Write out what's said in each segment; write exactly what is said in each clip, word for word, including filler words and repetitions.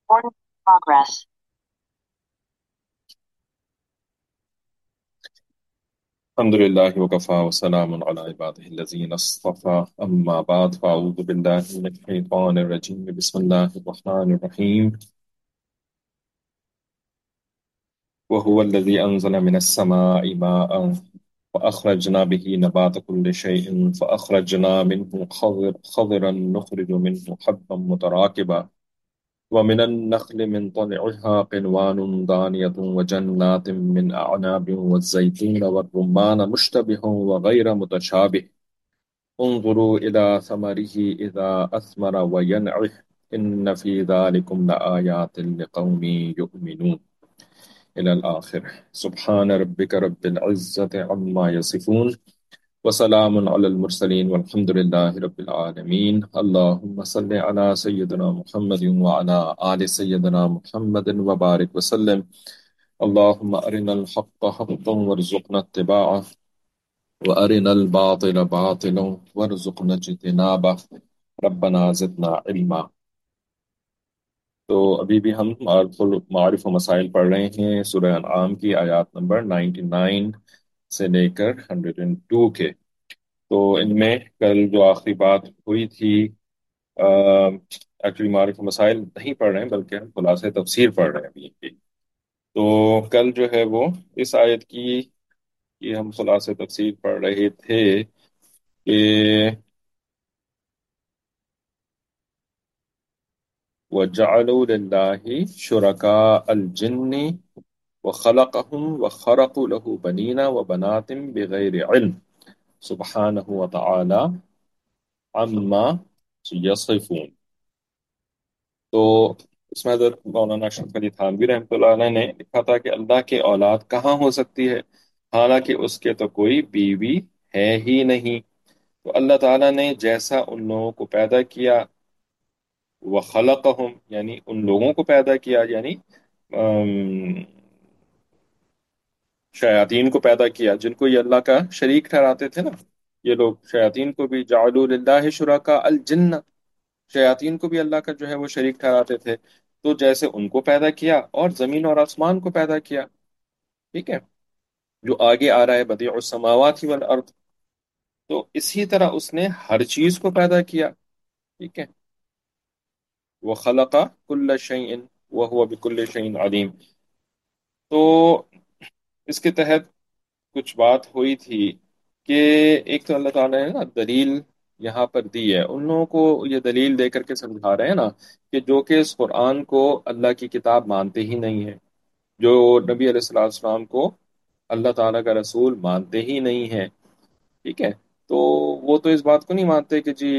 Recording progress. الحمد لله وكفى وسلام على عباده الذين اصطفى أما بعد فأعوذ بالله من الشيطان الرجيم بسم الله الرحمن الرحيم وهو الذي أنزل من السماء ماء فأخرجنا به نبات كل شيء فأخرجنا منه خضر خضرا نخرج منه حبا متراكبا ومن النخل من طلعها قنوان دانية وجنات من أعناب والزيتون والرمان مشتبه وغير متشابه انظروا إلى ثمره إذا أثمر وينعه إن في ذلكم لآيات لقوم يؤمنون إلى الآخر سبحان ربك رب العزة عما يصفون وسلام على المرسلين والحمد لله رب العالمين اللهم صل على سيدنا محمد وعلى آل سيدنا محمد وبارك وسلم اللهم أرنا الحق حقا وارزقنا اتباعه وأرنا الباطل باطلا وارزقنا اجتنابه ربنا زدنا علما۔ تو ابھی بھی ہم معارف معارف و مسائل پڑھ رہے ہیں سورہ انعام کی آیات نمبر نائنٹی نائن سے لے کر ہنڈریڈ اینڈ ٹو کے۔ تو ان میں کل جو آخری بات ہوئی تھی، ایکچولی معارف و مسائل نہیں پڑھ رہے ہیں بلکہ ہم خلاصہ تفسیر پڑھ رہے ہیں ابھی ان کی۔ تو کل جو ہے وہ اس آیت کی یہ ہم خلاصہ تفسیر پڑھ رہے تھے کہ وَجَعَلُوا لِلَّهِ شُرَكَاءَ الْجِنِّ وَخَلَقَهُمْ وَخَرَقُوا لَهُ بَنِينَ وَبَنَاتٍ بِغَيْرِ عِلْمٍ سبحانہ وتعالی عما یصفون۔ تو اس میں حضرت مولانا اشرف علی تھانوی رحمۃ اللہ علیہ نے لکھا تھا کہ اللہ کے اولاد کہاں ہو سکتی ہے حالانکہ اس کے تو کوئی بیوی ہے ہی نہیں۔ تو اللہ تعالیٰ نے جیسا ان لوگوں کو پیدا کیا، وَخَلَقَهُمْ یعنی ان لوگوں کو پیدا کیا، یعنی ام، شیاطین کو پیدا کیا جن کو یہ اللہ کا شریک ٹھہراتے تھے نا یہ لوگ، شیاطین کو بھی جعلوا للہ شرکاء الجن، شیاطین کو بھی اللہ کا جو ہے وہ شریک ٹھہراتے تھے۔ تو جیسے ان کو پیدا کیا اور زمین اور آسمان کو پیدا کیا، ٹھیک ہے، جو آگے آ رہا ہے بدیع السماوات والارض، تو اسی طرح اس نے ہر چیز کو پیدا کیا، ٹھیک ہے۔ وَخَلَقَ كُلَّ شَيْءٍ وَهُوَ بِكُلِّ شَيْءٍ عَلِيمٌ۔ تو اس کے تحت کچھ بات ہوئی تھی کہ ایک تو اللہ تعالیٰ نے نا دلیل یہاں پر دی ہے، ان لوگوں کو یہ دلیل دے کر کے سمجھا رہے ہیں نا کہ جو کہ اس قرآن کو اللہ کی کتاب مانتے ہی نہیں ہیں، جو نبی علیہ الصلوۃ والسلام کو اللہ تعالیٰ کا رسول مانتے ہی نہیں ہیں، ٹھیک ہے، تو وہ تو اس بات کو نہیں مانتے کہ جی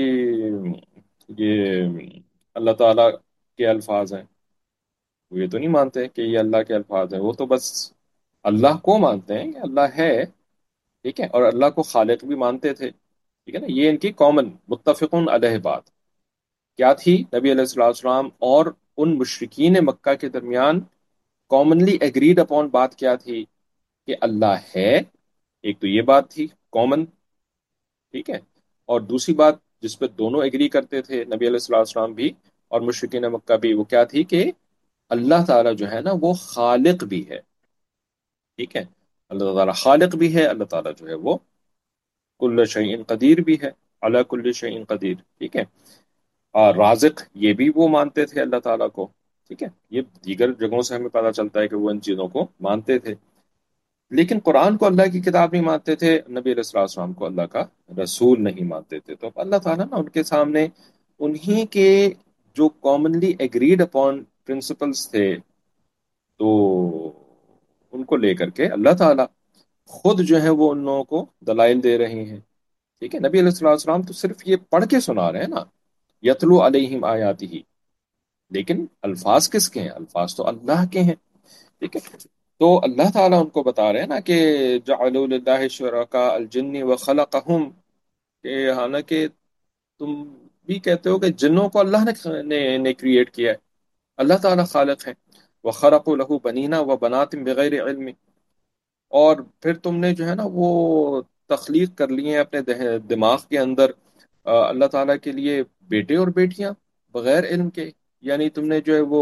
یہ اللہ تعالیٰ کے الفاظ ہیں، وہ یہ تو نہیں مانتے کہ یہ اللہ کے الفاظ ہیں، وہ تو بس اللہ کو مانتے ہیں کہ اللہ ہے، ٹھیک ہے، اور اللہ کو خالق بھی مانتے تھے، ٹھیک ہے نا۔ یہ ان کی کامن متفقن علیہ بات کیا تھی؟ نبی علیہ الصلوۃ والسلام اور ان مشرکین مکہ کے درمیان کامنلی ایگریڈ اپون بات کیا تھی؟ کہ اللہ ہے، ایک تو یہ بات تھی کامن، ٹھیک ہے، اور دوسری بات جس پہ دونوں ایگری کرتے تھے نبی علیہ الصلوۃ والسلام بھی اور مشرکین مکہ بھی، وہ کیا تھی؟ کہ اللہ تعالیٰ جو ہے نا وہ خالق بھی ہے، ٹھیک ہے، اللہ تعالیٰ خالق بھی ہے، اللہ تعالیٰ جو ہے وہ کل شیء قدیر بھی ہے، علی کل شیء قدیر، ٹھیک ہے، اور رازق یہ بھی وہ مانتے تھے اللہ تعالیٰ کو، ٹھیک ہے، یہ دیگر جگہوں سے ہمیں پتہ چلتا ہے کہ وہ ان چیزوں کو مانتے تھے، لیکن قرآن کو اللہ کی کتاب نہیں مانتے تھے، نبی علیہ الصلوۃ والسلام کو اللہ کا رسول نہیں مانتے تھے۔ تو اب اللہ تعالیٰ نا ان کے سامنے انہی کے جو کامنلی ایگریڈ اپون پرنسپلز تھے، تو ان کو لے کر کے اللہ تعالیٰ خود جو ہے وہ ان لوگوں کو دلائل دے رہے ہیں، ٹھیک ہے۔ نبی علیہ الصلوۃ والسلام تو صرف یہ پڑھ کے سنا رہے ہیں نا، یتلو علیہم آیاتہ، لیکن الفاظ کس کے ہیں؟ الفاظ تو اللہ کے ہیں، ٹھیک ہے۔ تو اللہ تعالیٰ ان کو بتا رہے ہیں نا کہ جعلوا للہ شرکاء الجن وخلقہم، کہ حالانکہ تم بھی کہتے ہو کہ جنوں کو اللہ نے نے, نے کریٹ کیا ہے، اللہ تعالیٰ خالق ہے، وخرقوا لہ بنینا وبنات بغیر علم، اور پھر تم نے جو ہے نا وہ تخلیق کر لی ہیں اپنے دہ- دماغ کے اندر آ، اللہ تعالیٰ کے لیے بیٹے اور بیٹیاں بغیر علم کے، یعنی تم نے جو ہے وہ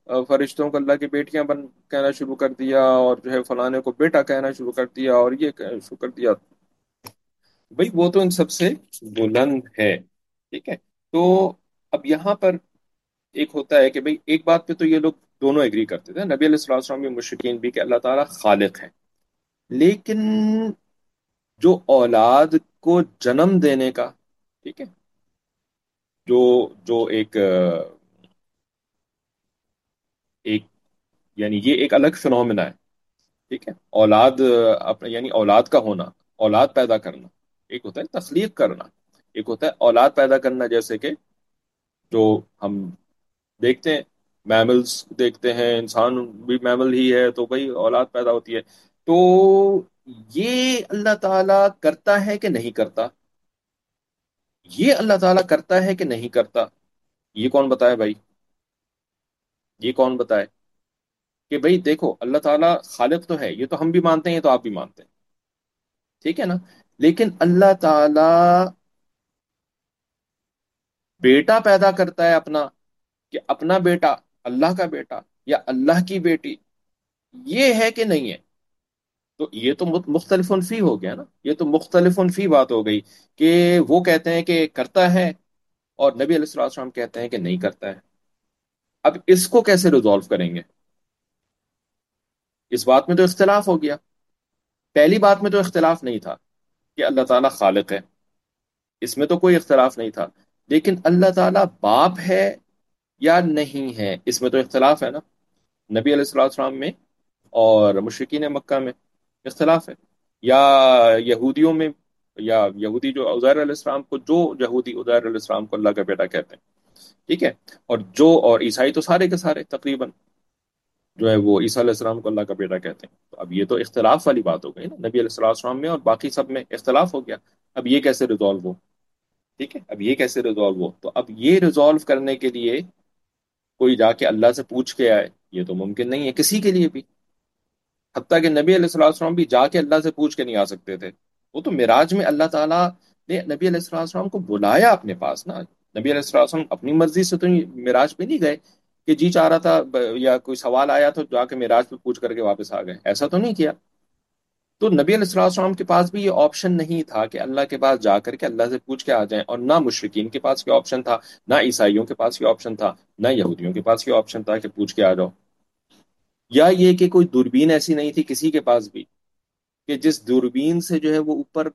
अ, फरिश्तों को अल्लाह की बेटियां बन कहना शुरू कर दिया, और जो है फलाने को बेटा कहना शुरू कर दिया, और ये कहना शुरू कर दिया। भाई वो तो इन सबसे बुलंद है। ठीक है। तो अब यहाँ पर एक होता है कि भाई एक बात पे तो ये लोग दोनों एग्री करते थे, नबी अलैहि सल्लम भी मुशरिकीन भी, कि अल्लाह ताला खालिक है। लेकिन जो औलाद को जन्म देने का, ठीक है, जो जो एक अ, एक यानी ये एक अलग फिनोमिना है। ठीक है। औलाद अ, अपने यानी औलाद का होना, औलाद पैदा करना, एक होता है तख्लीक करना, एक होता है औलाद पैदा करना। जैसे कि जो हम देखते हैं, मैमल्स देखते हैं, इंसान भी मैमल ही है, तो भाई औलाद पैदा होती है। तो ये अल्लाह ताला करता है कि नहीं करता? ये अल्लाह ताला करता है कि नहीं करता? ये कौन बताए भाई? ये कौन बताए कि भाई देखो अल्लाह ताला खालिक तो है, ये तो हम भी मानते हैं, ये तो आप भी मानते हैं, ठीक है ना? लेकिन अल्लाह ताला बेटा पैदा करता है अपना, कि अपना बेटा अल्लाह का बेटा या अल्लाह की बेटी, ये है कि नहीं है? तो ये तो मुख्तलिफुन फी हो गया ना, ये तो मुख्तलिफुन फी बात हो गई कि वो कहते हैं कि करता है और नबी अलैहि सल्लम कहते हैं कि नहीं करता है। अब इसको कैसे रिजॉल्व करेंगे? इस बात में तो इख्तिलाफ हो गया। पहली बात में तो इख्तिलाफ नहीं था कि अल्लाह ताला खालिक है, इसमें तो कोई इख्तिलाफ नहीं था। लेकिन अल्लाह ताला बाप है या नहीं है, इसमें तो इख्तिलाफ है ना। नबी अलैहिस्सलाम में और मुशरिकीन मक्का में इख्तिलाफ है। या यहूदियों में, या यहूदी जो उज़ैर अलैहिस्सलाम को, जो यहूदी उज़ैर अलैहिस्सलाम को अल्लाह का बेटा कहते हैं, ठीक है, और जो और ईसाई तो सारे के सारे तकरीबन जो है वो ईसा अलैहिस्सलाम को अल्लाह का बेटा कहते हैं। तो अब ये तो इख्तिलाफ वाली बात हो गई ना, नबी अलैहिस्सलाम में और बाकी सब में इख्तिलाफ हो गया। अब ये कैसे रिजॉल्व हो? ठीक है, अब ये कैसे रिजॉल्व हो? तो अब ये रिजॉल्व करने के लिए कोई जाके अल्लाह से पूछ के आए, ये तो मुमकिन नहीं है किसी के लिए भी। हत्ता कि नबी अलैहिस्सलाम भी जाके अल्लाह से पूछ के नहीं आ सकते थे। वो तो मिराज में अल्लाह ताला ने नबी अलैहिस्सलाम को बुलाया अपने पास ना। नबी अलैहिस्सलाम अपनी मर्जी से तो मिराज पे नहीं गए कि जी चाह रहा था ब- या कोई सवाल आया तो जाके मिराज पे पूछ करके वापस आ गए, ऐसा तो नहीं किया। तो नबी अलैहिस्सलाम के पास भी ये ऑप्शन नहीं था कि अल्लाह के पास जा करके अल्लाह से पूछ के आ जाएं, और ना मुशरिकीन के पास ये ऑप्शन था, ना ईसाइयों के पास ये ऑप्शन था, ना यहूदियों के पास ये ऑप्शन था कि पूछ के आ जाओ। या ये कि कोई दूरबीन ऐसी नहीं थी किसी के पास भी कि जिस दूरबीन से जो है वो ऊपर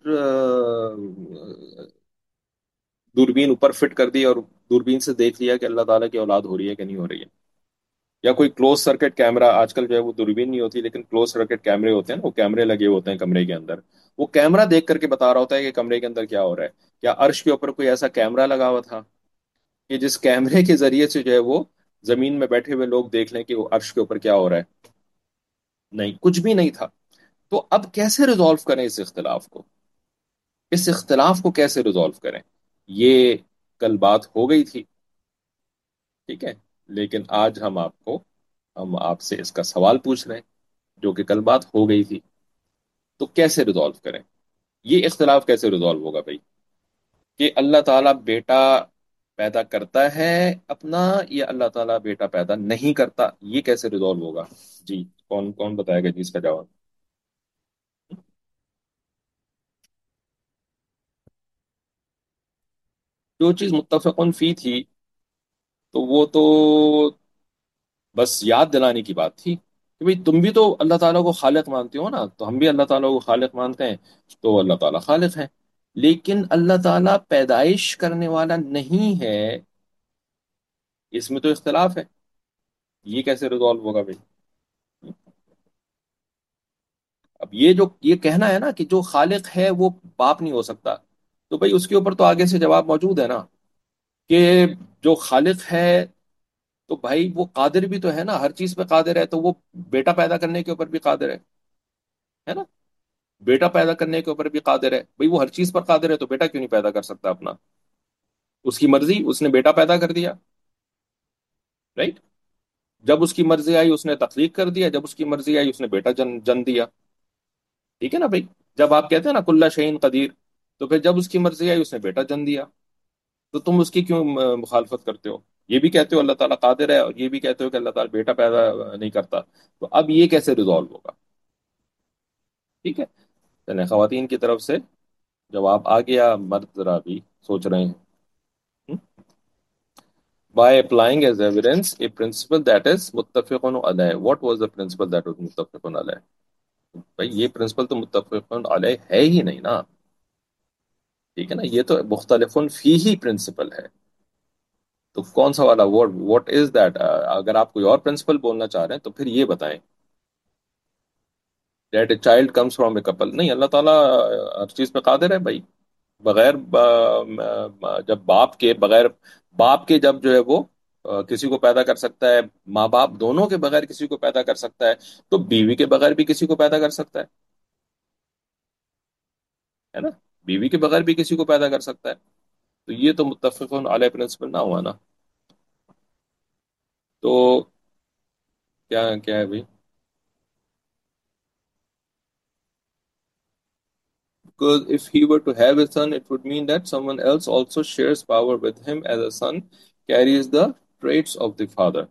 अ, दूरबीन ऊपर फिट कर दी और दूरबीन से देख लिया कि अल्लाह ताला की औलाद हो रही है कि नहीं हो रही है। या कोई क्लोज सर्किट कैमरा, आजकल जो है वो दूरबीन नहीं होती लेकिन क्लोज सर्किट कैमरे होते हैं ना, वो कैमरे लगे होते हैं कमरे के अंदर, वो कैमरा देख करके बता रहा होता है कि कमरे के अंदर क्या हो रहा है। क्या अर्श के ऊपर कोई ऐसा कैमरा लगा हुआ था कि जिस कैमरे के जरिए से जो है वो जमीन में बैठे हुए लोग देख लें कि वो अर्श के ऊपर क्या हो रहा है? नहीं, कुछ भी नहीं था। तो अब कैसे रिजॉल्व करें इस इख्तिलाफ को? इस इख्तिलाफ को कैसे रिजॉल्व करें? ये कल बात हो गई थी, ठीक है, लेकिन आज हम आपको हम आपसे इसका सवाल पूछ रहे हैं, जो कि कल बात हो गई थी। तो कैसे रिजॉल्व करें? ये इख्तिलाफ कैसे रिजॉल्व होगा भाई, कि अल्लाह ताला बेटा पैदा करता है अपना, या अल्लाह ताला बेटा पैदा नहीं करता? ये कैसे रिजॉल्व होगा? जी, कौन कौन बताएगा जी इसका जवाब? जो चीज मुत्तफकुन फी थी, तो वो तो बस याद दिलाने की बात थी कि भाई तुम भी तो अल्लाह ताला को खालिक मानते हो ना, तो हम भी अल्लाह ताला को खालिक मानते हैं। तो अल्लाह ताला खालिक है, लेकिन अल्लाह ताला पैदाइश करने वाला नहीं है, इसमें तो इख्तिलाफ है। ये कैसे रिजॉल्व होगा भाई? अब ये जो ये कहना है ना कि जो खालिक है वो बाप नहीं हो सकता, तो भाई उसके ऊपर तो आगे से जवाब मौजूद है ना, कि जो खालिक है तो भाई वो कादिर भी तो है ना, हर चीज पे कादिर है, तो वो बेटा पैदा करने के ऊपर भी कादिर है है ना? बेटा पैदा करने के ऊपर भी कादिर है भाई, वो हर चीज पर कादिर है, तो बेटा क्यों नहीं पैदा कर सकता अपना? उसकी मर्जी, उसने बेटा पैदा कर दिया, राइट? जब उसकी मर्जी आई उसने तख्लीक कर दिया, जब उसकी मर्जी आई उसने बेटा जन जन दिया। ठीक है ना भाई? जब आप कहते हैं ना कुल्ला शहीन कदीर, तो फिर जब उसकी मर्जी आई उसने बेटा जन दिया, तो तुम उसकी क्यों अ, मुखालफत करते हो? یہ بھی کہتے ہو اللہ تعالیٰ قادر ہے اور یہ بھی کہتے ہو کہ اللہ تعالیٰ بیٹا پیدا نہیں کرتا، تو اب یہ کیسے ریزالو ہوگا؟ ٹھیک ہے، یعنی خواتین کی طرف سے جواب آ گیا، مرد ذرا بھی سوچ رہے ہیں. By applying as evidence a principle that is متفق علیہ. What was the principle that was متفق علیہ؟ بھائی یہ پرنسپل تو متفق علیہ ہے ہی نہیں نا. ٹھیک ہے نا، یہ تو مختلف فی ہی پرنسپل ہے. تو کون سا والا ورڈ، واٹ از دیٹ؟ اگر آپ کوئی اور پرنسپل بولنا چاہ رہے ہیں تو پھر یہ بتائیں. That a child comes from a couple, نہیں اللہ تعالیٰ ہر چیز پہ قادر ہے بھائی. بغیر با- جب باپ کے بغیر، باپ کے جب جو ہے وہ آ، کسی کو پیدا کر سکتا ہے، ماں باپ دونوں کے بغیر کسی کو پیدا کر سکتا ہے، تو بیوی کے بغیر بھی کسی کو پیدا کر سکتا ہے ہے نا؟ بیوی کے بغیر بھی کسی کو پیدا کر سکتا ہے. تو یہ تو متفق علیہ پرنسپل نہ ہوا نا. تو کیا کیا ہے بھائی؟ Because if he were to have a son, it would mean that someone else also shares power with him as a son carries the traits of the father.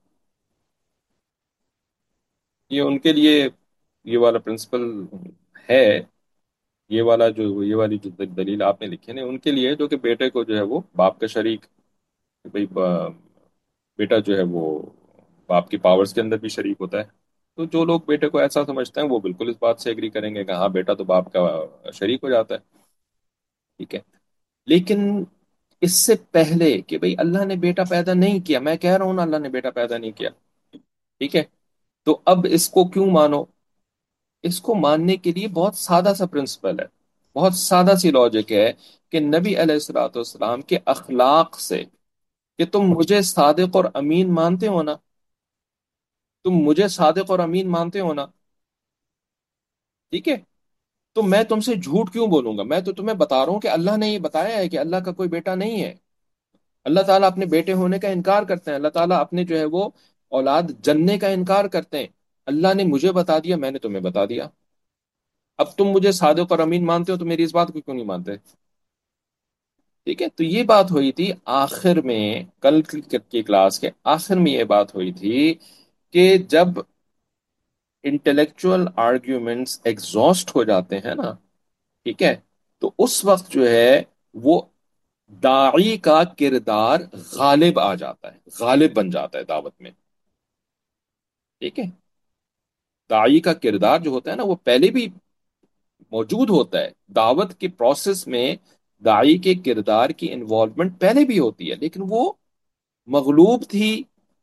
یہ ان کے لیے یہ والا پرنسپل ہے. یہ والا جو یہ والی جو دلیل آپ نے لکھی ہے نا، ان کے لیے جو کہ بیٹے کو جو ہے وہ باپ کا شریک، کہ بھائی با- بیٹا جو ہے وہ باپ کی پاورز کے اندر بھی شریک ہوتا ہے. تو جو لوگ بیٹے کو ایسا سمجھتے ہیں وہ بالکل اس بات سے ایگری کریں گے کہ ہاں بیٹا تو باپ کا شریک ہو جاتا ہے. ٹھیک ہے، لیکن اس سے پہلے کہ بھئی اللہ نے بیٹا پیدا نہیں کیا، میں کہہ رہا ہوں نا اللہ نے بیٹا پیدا نہیں کیا. ٹھیک ہے، تو اب اس کو کیوں مانو؟ اس کو ماننے کے لیے بہت سادہ سا پرنسپل ہے، بہت سادہ سی لاجک ہے کہ نبی علیہ الصلوۃ والسلام کے اخلاق سے، کہ تم مجھے صادق اور امین مانتے ہو نا، تم مجھے صادق اور امین مانتے ہو نا. ٹھیک ہے، تو میں تم سے جھوٹ کیوں بولوں گا؟ میں تو تمہیں بتا رہا ہوں کہ اللہ نے یہ بتایا ہے کہ اللہ کا کوئی بیٹا نہیں ہے. اللہ تعالیٰ اپنے بیٹے ہونے کا انکار کرتے ہیں، اللہ تعالیٰ اپنے جو ہے وہ اولاد جننے کا انکار کرتے ہیں. اللہ نے مجھے بتا دیا، میں نے تمہیں بتا دیا. اب تم مجھے صادق اور امین مانتے ہو تو میری اس بات کو کیوں نہیں مانتے؟ ٹھیک ہے، تو یہ بات ہوئی تھی آخر میں، کل کی کلاس کے آخر میں یہ بات ہوئی تھی کہ جب انٹلیکچوئل آرگیومنٹس ایگزاسٹ ہو جاتے ہیں نا، ٹھیک ہے، تو اس وقت جو ہے وہ داعی کا کردار غالب آ جاتا ہے، غالب بن جاتا ہے دعوت میں. ٹھیک ہے، داعی کا کردار جو ہوتا ہے نا وہ پہلے بھی موجود ہوتا ہے دعوت کے پروسیس میں. داعی کے کردار کی انوالومنٹ پہلے بھی ہوتی ہے، لیکن وہ مغلوب تھی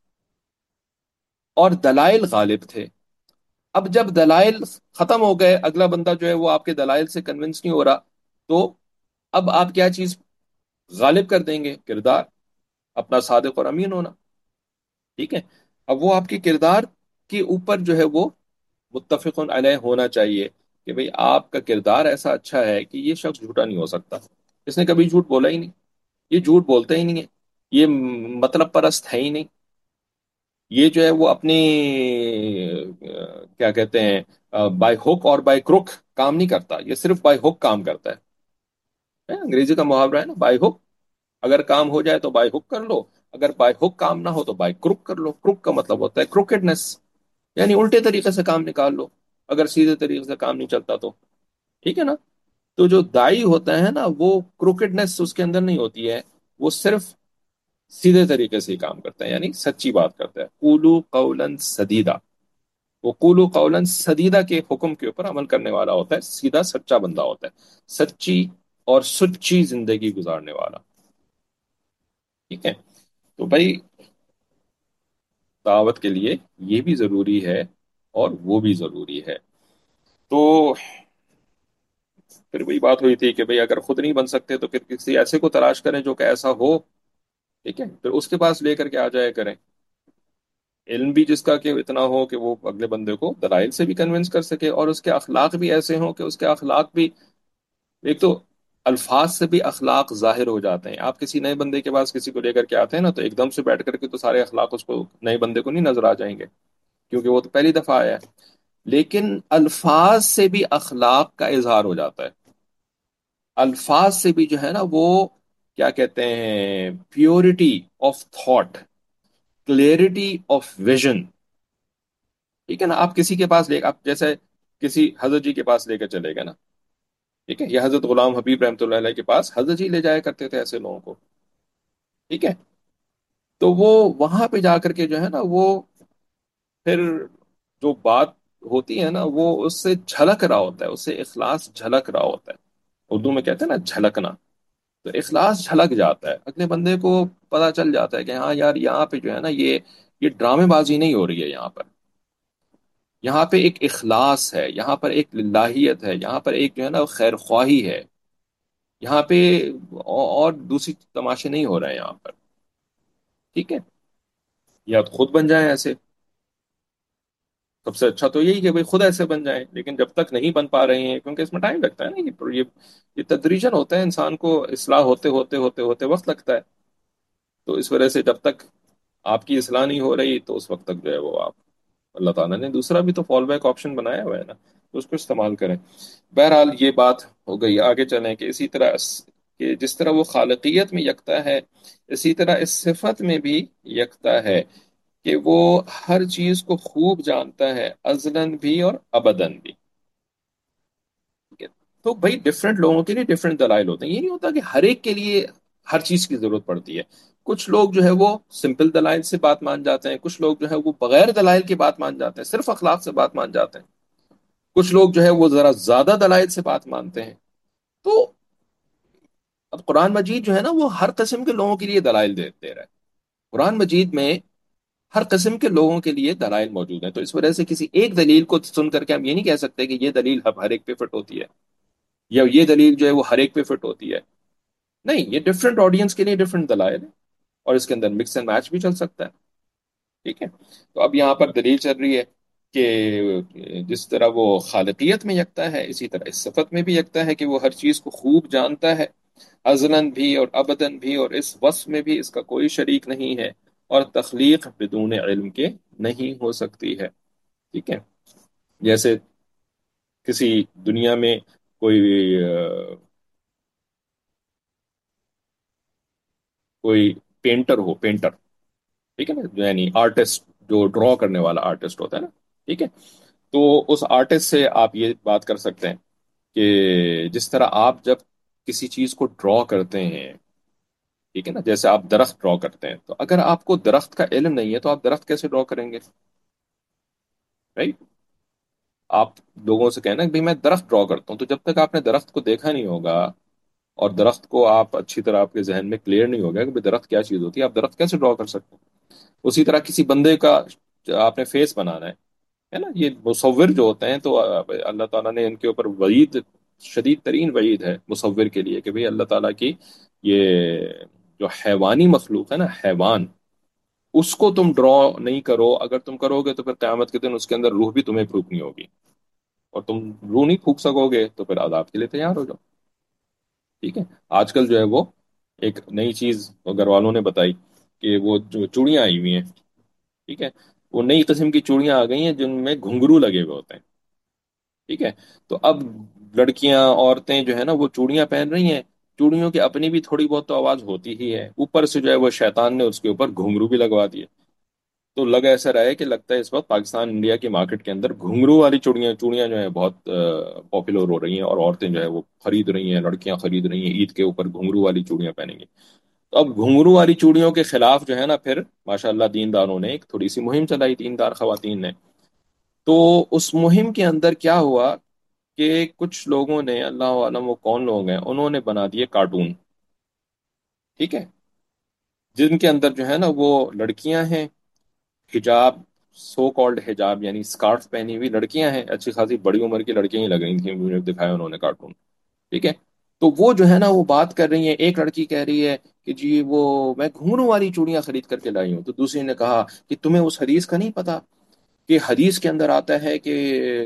اور دلائل غالب تھے. اب جب دلائل ختم ہو گئے، اگلا بندہ جو ہے وہ آپ کے دلائل سے کنونس نہیں ہو رہا، تو اب آپ کیا چیز غالب کر دیں گے؟ کردار، اپنا صادق اور امین ہونا. ٹھیک ہے، اب وہ آپ کے کردار کے اوپر جو ہے وہ متفق علیہ ہونا چاہیے کہ بھئی آپ کا کردار ایسا اچھا ہے کہ یہ شخص جھوٹا نہیں ہو سکتا، اس نے کبھی جھوٹ بولا ہی نہیں، یہ جھوٹ بولتا ہی نہیں ہے، یہ مطلب پرست ہے ہی نہیں، یہ جو ہے وہ اپنی آہ، کیا کہتے ہیں، بائی ہوک اور بائی کروک کام نہیں کرتا، یہ صرف بائی ہوک کام کرتا ہے. انگریزی کا محاورہ ہے نا، بائی ہوک. اگر کام ہو جائے تو بائی ہوک کر لو، اگر بائی ہوک کام نہ ہو تو بائی کروک کر لو. کروک کا مطلب ہوتا ہے کروکڈنس، یعنی الٹے طریقے سے کام نکال لو اگر سیدھے طریقے سے کام نہیں چلتا تو. ٹھیک ہے نا، تو جو دائی ہوتا ہے نا وہ کروکڈنس اس کے اندر نہیں ہوتی ہے، وہ صرف سیدھے طریقے سے ہی کام کرتا ہے، یعنی سچی بات کرتا ہے. قولو قولا سدیدہ، وہ قولو قولا سدیدہ کے حکم کے اوپر عمل کرنے والا ہوتا ہے، سیدھا سچا بندہ ہوتا ہے، سچی اور سچی زندگی گزارنے والا. ٹھیک ہے، تو بھائی دعوت کے لیے یہ بھی ضروری ہے اور وہ بھی ضروری ہے. تو پھر وہی بات ہوئی تھی کہ بھئی اگر خود نہیں بن سکتے تو پھر کسی ایسے کو تلاش کریں جو کہ ایسا ہو. ٹھیک ہے، پھر اس کے پاس لے کر کے آ جائے کریں. علم بھی جس کا کہ اتنا ہو کہ وہ اگلے بندے کو دلائل سے بھی کنونس کر سکے، اور اس کے اخلاق بھی ایسے ہوں کہ اس کے اخلاق بھی، ایک تو الفاظ سے بھی اخلاق ظاہر ہو جاتے ہیں. آپ کسی نئے بندے کے پاس کسی کو لے کر کے آتے ہیں نا، تو ایک دم سے بیٹھ کر کے تو سارے اخلاق اس کو، نئے بندے کو نہیں نظر آ جائیں گے، کیونکہ وہ تو پہلی دفعہ آیا ہے. لیکن الفاظ سے بھی اخلاق کا اظہار ہو جاتا ہے. الفاظ سے بھی جو ہے نا وہ کیا کہتے ہیں، purity of thought clarity of vision. ٹھیک ہے نا؟ آپ کسی کے پاس لے آپ جیسے کسی حضرت جی کے پاس لے کر چلے گئے نا، ٹھیک ہے، یا حضرت غلام حبیب رحمۃ اللہ علیہ کے پاس حضرت جی لے جایا کرتے تھے ایسے لوگوں کو. ٹھیک ہے، تو وہ وہاں پہ جا کر کے جو ہے نا وہ پھر جو بات ہوتی ہے نا وہ اس سے جھلک رہا ہوتا ہے، اس سے اخلاص جھلک رہا ہوتا ہے. اردو میں کہتے ہیں نا جھلکنا. تو اخلاص جھلک جاتا ہے، اگلے بندے کو پتا چل جاتا ہے کہ ہاں یار یہاں پہ جو ہے نا یہ یہ ڈرامے بازی نہیں ہو رہی ہے یہاں پر. یہاں پہ ایک اخلاص ہے، یہاں پر ایک للہیت ہے، یہاں پر ایک جو ہے نا خیر خواہی ہے. یہاں پہ اور دوسری تماشے نہیں ہو رہے ہیں یہاں پر. ٹھیک ہے، یا تو خود بن جائیں ایسے. سب سے اچھا تو یہی کہ بھائی خود ایسے بن جائیں، لیکن جب تک نہیں بن پا رہے ہیں کیونکہ اس میں ٹائم لگتا ہے نا، یہ یہ یہ تدریجن ہوتا ہے، انسان کو اصلاح ہوتے ہوتے ہوتے ہوتے وقت لگتا ہے. تو اس وجہ سے جب تک آپ کی اصلاح نہیں ہو رہی تو اس وقت تک جو ہے وہ آپ، اللہ تعالیٰ نے دوسرا بھی تو فال بیک آپشن بنایا ہوا ہے نا، تو اس کو استعمال کریں. بہرحال یہ بات ہو گئی، آگے چلیں کہ اسی طرح کہ جس طرح وہ خالقیت میں یکتا ہے، اسی طرح اس صفت میں بھی یکتا ہے کہ وہ ہر چیز کو خوب جانتا ہے، ازلاً بھی اور ابداً بھی. ٹھیک ہے؟ تو بھائی ڈفرینٹ لوگوں کے لیے ڈفرینٹ دلائل ہوتے ہیں، یہ نہیں ہوتا کہ ہر ایک کے لیے ہر چیز کی ضرورت پڑتی ہے. کچھ لوگ جو ہے وہ سمپل دلائل سے بات مان جاتے ہیں، کچھ لوگ جو ہے وہ بغیر دلائل کی بات مان جاتے ہیں، صرف اخلاق سے بات مان جاتے ہیں. کچھ لوگ جو ہے وہ ذرا زیادہ دلائل سے بات مانتے ہیں. تو اب قرآن مجید جو ہے نا وہ ہر قسم کے لوگوں کے لیے دلائل دے دے رہا ہے. قرآن مجید میں ہر قسم کے لوگوں کے لیے دلائل موجود ہیں. تو اس وجہ سے کسی ایک دلیل کو سن کر کے ہم یہ نہیں کہہ سکتے کہ یہ دلیل اب ہر ایک پہ فٹ ہوتی ہے، یا یہ دلیل جو ہے وہ ہر ایک پہ فٹ ہوتی ہے. نہیں، یہ ڈفرینٹ آڈینس کے لیے ڈفرینٹ دلائل ہے، اور اس کے اندر مکس اینڈ میچ بھی چل سکتا ہے. ٹھیک ہے، تو اب یہاں پر دلیل چل رہی ہے کہ جس طرح وہ خالقیت میں یکتا ہے اسی طرح اس صفت میں بھی یکتا ہے کہ وہ ہر چیز کو خوب جانتا ہے، ازلاً بھی اور ابداً بھی، اور اس وصف میں بھی اس کا کوئی شریک نہیں ہے، اور تخلیق بدون علم کے نہیں ہو سکتی ہے. ٹھیک ہے، جیسے کسی دنیا میں کوئی آ، کوئی پینٹر ہو، پینٹر، ٹھیک ہے نا، یعنی آرٹسٹ، جو ڈرا کرنے والا آرٹسٹ ہوتا ہے نا. ٹھیک ہے، تو اس آرٹسٹ سے آپ یہ بات کر سکتے ہیں کہ جس طرح آپ جب کسی چیز کو ڈرا کرتے ہیں، ٹھیک ہے نا، جیسے آپ درخت ڈرا کرتے ہیں، تو اگر آپ کو درخت کا علم نہیں ہے تو آپ درخت کیسے ڈرا کریں گے؟ رائٹ؟ آپ لوگوں سے کہنا کہ بھائی میں درخت ڈرا کرتا ہوں، تو جب تک آپ نے درخت کو دیکھا نہیں ہوگا اور درخت کو آپ اچھی طرح آپ کے ذہن میں کلیئر نہیں ہوگا کہ بھائی درخت کیا چیز ہوتی ہے، آپ درخت کیسے ڈرا کر سکتے ہیں؟ اسی طرح کسی بندے کا آپ نے فیس بنانا ہے ہے نا، یہ مصور جو ہوتے ہیں تو اللہ تعالیٰ نے ان کے اوپر وعید، شدید ترین وعید ہے مصور کے لیے کہ بھئی اللہ تعالیٰ کی یہ جو حیوانی مخلوق ہے نا، حیوان، اس کو تم ڈرا نہیں کرو. اگر تم کرو گے تو پھر قیامت کے دن اس کے اندر روح بھی تمہیں پھونکنی ہوگی، اور تم روح نہیں پھونک سکو گے تو پھر عذاب کے لیے تیار ہو جاؤ. ٹھیک ہے، آج کل جو ہے وہ ایک نئی چیز گھر والوں نے بتائی کہ وہ جو چوڑیاں آئی ہوئی ہیں، ٹھیک ہے، وہ نئی قسم کی چوڑیاں آ گئی ہیں جن میں گھنگرو لگے ہوئے ہوتے ہیں. ٹھیک ہے، تو اب لڑکیاں، عورتیں جو ہے نا وہ چوڑیاں پہن رہی ہیں. چوڑیوں کی اپنی بھی تھوڑی بہت تو آواز ہوتی ہی ہے، اوپر سے جو ہے وہ شیطان نے اس کے اوپر گھنگرو بھی لگوا دیے. تو لگ ایسا رہا ہے کہ لگتا ہے اس وقت پاکستان انڈیا کی مارکیٹ کے اندر گھنگرو والی چوڑیاں چوڑیاں جو ہیں بہت پاپولر ہو رہی ہیں، اور عورتیں جو ہے وہ خرید رہی ہیں، لڑکیاں خرید رہی ہیں، عید کے اوپر گھنگرو والی چوڑیاں پہنیں گی. تو اب گھنگرو والی چوڑیوں کے خلاف جو ہے نا پھر ماشاء اللہ دینداروں نے ایک تھوڑی سی مہم چلائی، دیندار خواتین نے. تو اس مہم کے اندر کیا ہوا کہ کچھ لوگوں نے، اللہ عالم وہ کون لوگ ہیں، انہوں نے بنا دیے کارٹون. ٹھیک ہے، جن کے اندر جو ہے نا وہ لڑکیاں ہیں، حجاب، سو کالڈ حجاب یعنی اسکارف پہنی ہوئی لڑکیاں ہیں، اچھی خاصی بڑی عمر کی لڑکیاں ہی لگ رہی تھیں، مجھے دکھایا انہوں نے کارٹون. ٹھیک ہے، تو وہ جو ہے نا وہ بات کر رہی ہیں. ایک لڑکی کہہ رہی ہے کہ جی وہ میں گھنگرو والی چوڑیاں خرید کر کے لائی ہوں. تو دوسری نے کہا کہ تمہیں اس حدیث کا نہیں پتا کہ حدیث کے اندر آتا ہے کہ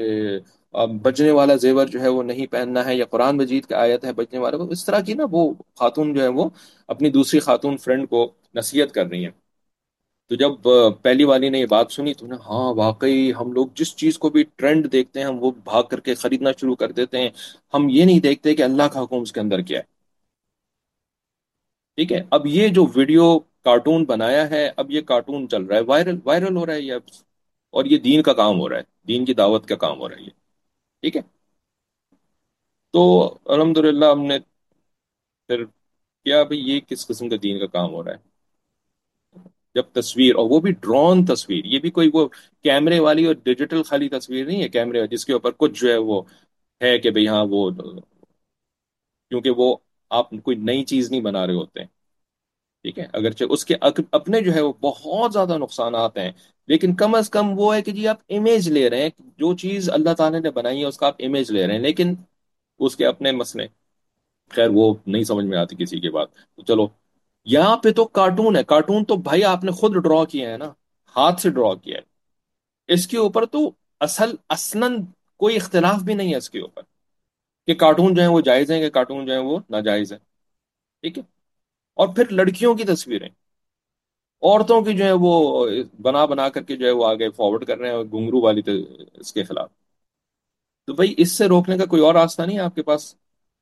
آ، بجنے والا زیور جو ہے وہ نہیں پہننا ہے، یا قرآن مجید کی آیت ہے بجنے والا. اس طرح کی نا وہ خاتون جو ہے وہ اپنی دوسری خاتون فرینڈ کو نصیحت کر رہی ہیں. تو جب آ، پہلی والی نے یہ بات سنی تو نے ہاں واقعی ہم لوگ جس چیز کو بھی ٹرینڈ دیکھتے ہیں ہم وہ بھاگ کر کے خریدنا شروع کر دیتے ہیں، ہم یہ نہیں دیکھتے کہ اللہ کا حکم اس کے اندر کیا ہے. ٹھیک ہے، اب یہ جو ویڈیو کارٹون بنایا ہے، اب یہ کارٹون چل رہا ہے، وائرل وائرل ہو رہا ہے یہ اب، اور یہ دین کا کام ہو رہا ہے، دین کی دعوت کا کام ہو رہا ہے یہ، ٹھیک ہے؟ تو الحمدللہ ہم نے پھر کیا بھئی یہ کس قسم کا دین کا کام ہو رہا ہے؟ جب تصویر، اور وہ بھی ڈرون تصویر، یہ بھی کوئی وہ کیمرے والی اور ڈیجیٹل خالی تصویر نہیں ہے، کیمرے والی جس کے اوپر کچھ جو ہے وہ ہے کہ بھئی ہاں وہ، کیونکہ وہ آپ کوئی نئی چیز نہیں بنا رہے ہوتے ہیں، ٹھیک ہے؟ اگرچہ اس کے اک- اپنے جو ہے وہ بہت زیادہ نقصانات ہیں، لیکن کم از کم وہ ہے کہ جی آپ امیج لے رہے ہیں، جو چیز اللہ تعالیٰ نے بنائی ہے اس کا آپ امیج لے رہے ہیں، لیکن اس کے اپنے مسئلے، خیر وہ نہیں سمجھ میں آتی کسی کی بات، تو چلو یہاں پہ تو کارٹون ہے، کارٹون تو بھائی آپ نے خود ڈرا کیا ہے نا، ہاتھ سے ڈرا کیا ہے، اس کے اوپر تو اصل اصلاً کوئی اختلاف بھی نہیں ہے اس کے اوپر، کہ کارٹون جو ہے وہ جائز ہیں کہ کارٹون جو ہے وہ ناجائز ہے، ٹھیک ہے؟ اور پھر لڑکیوں کی تصویریں، عورتوں کی جو ہے وہ بنا بنا کر کے جو ہے وہ آگے فارورڈ کر رہے ہیں گھنگرو والی اس کے خلاف، تو بھائی اس سے روکنے کا کوئی اور راستہ نہیں ہے آپ کے پاس؟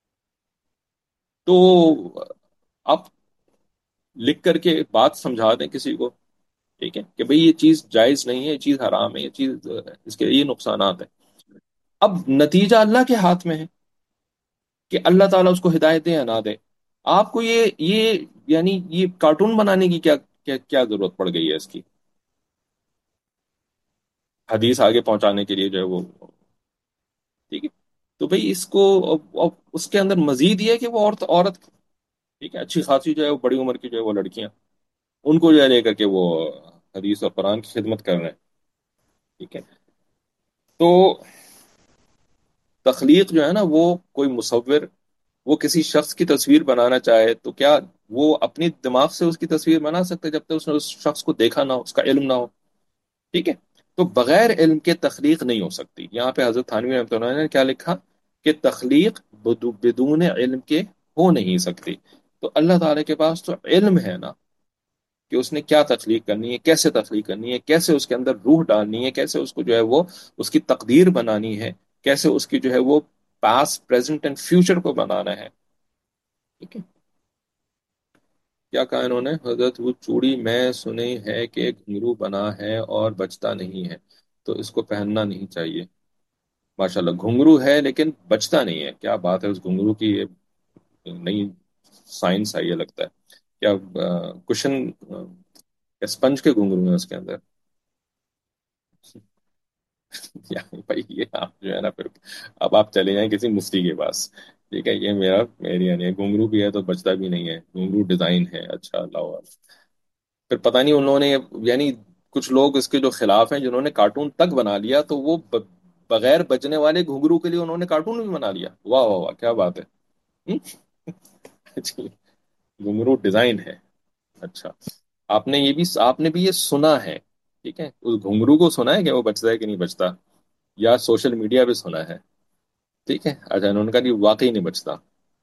تو آپ لکھ کر کے بات سمجھا دیں کسی کو، ٹھیک ہے، کہ بھئی یہ چیز جائز نہیں ہے، یہ چیز حرام ہے، یہ چیز اس کے یہ نقصانات ہیں، اب نتیجہ اللہ کے ہاتھ میں ہے کہ اللہ تعالیٰ اس کو ہدایت دے یا نہ دے، آپ کو یہ یہ یعنی یہ کارٹون بنانے کی کیا کیا کیا ضرورت پڑ گئی ہے اس کی، حدیث آگے پہنچانے کے لیے جو ہے وہ، ٹھیک ہے؟ تو بھئی اس کو اب- اب اس کے اندر مزید یہ ہے کہ وہ عورت عورت ٹھیک ہے، اچھی خاصی جو ہے وہ بڑی عمر کی جو ہے وہ لڑکیاں، ان کو جو ہے لے کر کے وہ حدیث اور قرآن کی خدمت کر رہے ہیں، ٹھیک ہے؟ تو تخلیق جو ہے نا، وہ کوئی مصور وہ کسی شخص کی تصویر بنانا چاہے تو کیا وہ اپنی دماغ سے اس کی تصویر بنا سکتے جب تک اس نے اس شخص کو دیکھا نہ ہو، اس کا علم نہ ہو، ٹھیک ہے؟ تو بغیر علم کے تخلیق نہیں ہو سکتی، یہاں پہ حضرت تھانوی رحمۃ اللہ نے کیا لکھا کہ تخلیق بدو- بدون علم کے ہو نہیں سکتی، تو اللہ تعالی کے پاس تو علم ہے نا کہ اس نے کیا تخلیق کرنی ہے، کیسے تخلیق کرنی ہے، کیسے اس کے اندر روح ڈالنی ہے، کیسے اس کو جو ہے وہ اس کی تقدیر بنانی ہے، کیسے اس کی جو ہے وہ پاسٹ پریزنٹ اینڈ فیوچر کو بنانا ہے، ٹھیک ہے؟ کیا کہا انہوں نے؟ حضرت وہ چوڑی میں سنی ہے کہ گھنگرو بنا ہے اور بچتا نہیں ہے، تو اس کو پہننا نہیں چاہیے؟ ماشاءاللہ گھنگرو ہے لیکن بچتا نہیں ہے، کیا بات ہے! اس گھنگرو کی یہ نئی سائنس ہے یہ لگتا ہے، کیا کشن اسپنج کے گھنگرو ہیں اس کے اندر؟ یعنی بھائی یہ آپ جو ہے نا پھر اب آپ چلے جائیں کسی مفتی کے پاس، ٹھیک ہے؟ یہ میرا میری یعنی گھنگرو بھی ہے تو بچتا بھی نہیں ہے، گھنگرو ڈیزائن ہے، اچھا اللہ اعلم۔ پھر پتہ نہیں انہوں نے، یعنی کچھ لوگ اس کے جو خلاف ہیں جنہوں نے کارٹون تک بنا لیا، تو وہ ب- بغیر بجنے والے گھنگرو کے لیے انہوں نے کارٹون بھی بنا لیا، واہ واہ واہ کیا بات ہے! ہم؟ جی، گھنگرو ڈیزائن ہے، اچھا، آپ نے یہ بھی آپ نے بھی یہ سنا ہے، ٹھیک ہے؟ اس گھنگرو کو سنا ہے کہ وہ بچتا ہے کہ نہیں بچتا، یا سوشل میڈیا پہ سنا ہے؟ ٹھیک ہے، اچھا انہوں نے کہا کہ واقعی نہیں بچتا،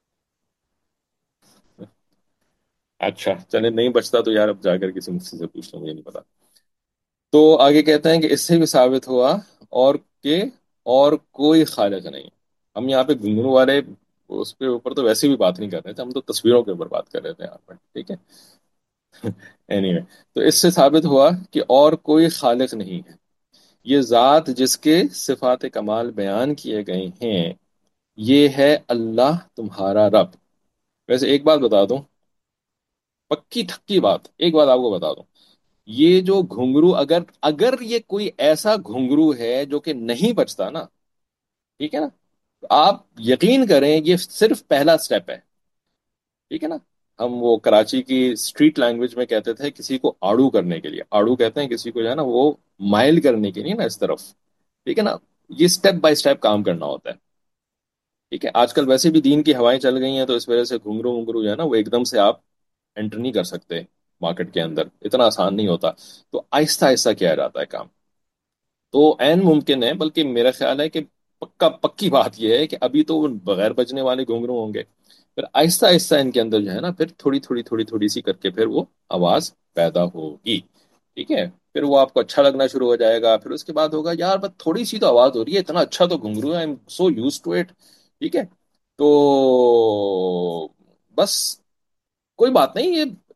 اچھا چلے نہیں بچتا تو یار اب جا کر کسی مفتی سے پوچھ لوں، مجھے نہیں پتا۔ تو آگے کہتے ہیں کہ اس سے بھی ثابت ہوا اور کہ اور کوئی خالق نہیں، ہم یہاں پہ گھنگرو والے اس پہ اوپر تو ویسے بھی بات نہیں کر رہے تھے، ہم تو تصویروں کے اوپر بات کر رہے تھے یہاں پر، ٹھیک ہے؟ اینی anyway, تو اس سے ثابت ہوا کہ اور کوئی خالق نہیں ہے، یہ ذات جس کے صفات کمال بیان کیے گئے ہیں، یہ ہے اللہ تمہارا رب۔ ویسے ایک بات بتا دوں، پکی ٹھکی بات ایک بات آپ کو بتا دوں، یہ جو گھنگرو، اگر اگر یہ کوئی ایسا گھنگرو ہے جو کہ نہیں بچتا نا، ٹھیک ہے نا، تو آپ یقین کریں یہ صرف پہلا سٹیپ ہے، ٹھیک ہے نا؟ ہم وہ کراچی کی اسٹریٹ لینگویج میں کہتے تھے کسی کو آڑو کرنے کے لیے، آڑو کہتے ہیں کسی کو جو ہے نا وہ مائل کرنے کے لیے نا اس طرف، ٹھیک ہے نا؟ یہ اسٹیپ بائی اسٹیپ کام کرنا ہوتا ہے، ٹھیک ہے؟ آج کل ویسے بھی دین کی ہوائیں چل گئی ہیں، تو اس وجہ سے گھنگرو ونگرو جو ہے نا وہ ایک دم سے آپ انٹر نہیں کر سکتے مارکیٹ کے اندر، اتنا آسان نہیں ہوتا، تو آہستہ آہستہ کیا جاتا ہے کام، تو عین ممکن ہے، بلکہ میرا خیال ہے کہ پکا پکی بات یہ ہے کہ ابھی تو وہ بغیر بجنے والے گھنگرو ہوں گے، پھر آہستہ آہستہ ان کے اندر جو ہے نا پھر تھوڑی تھوڑی تھوڑی تھوڑی سی کر کے پھر وہ آواز پیدا ہوگی، ٹھیک ہے؟ پھر وہ آپ کو اچھا لگنا شروع ہو جائے گا، پھر اس کے بعد ہوگا یار بس تھوڑی سی تو آواز ہو رہی ہے، اتنا اچھا تو گھنگرو ہے، I am so used to it, ٹھیک ہے؟ تو بس کوئی بات نہیں، یہ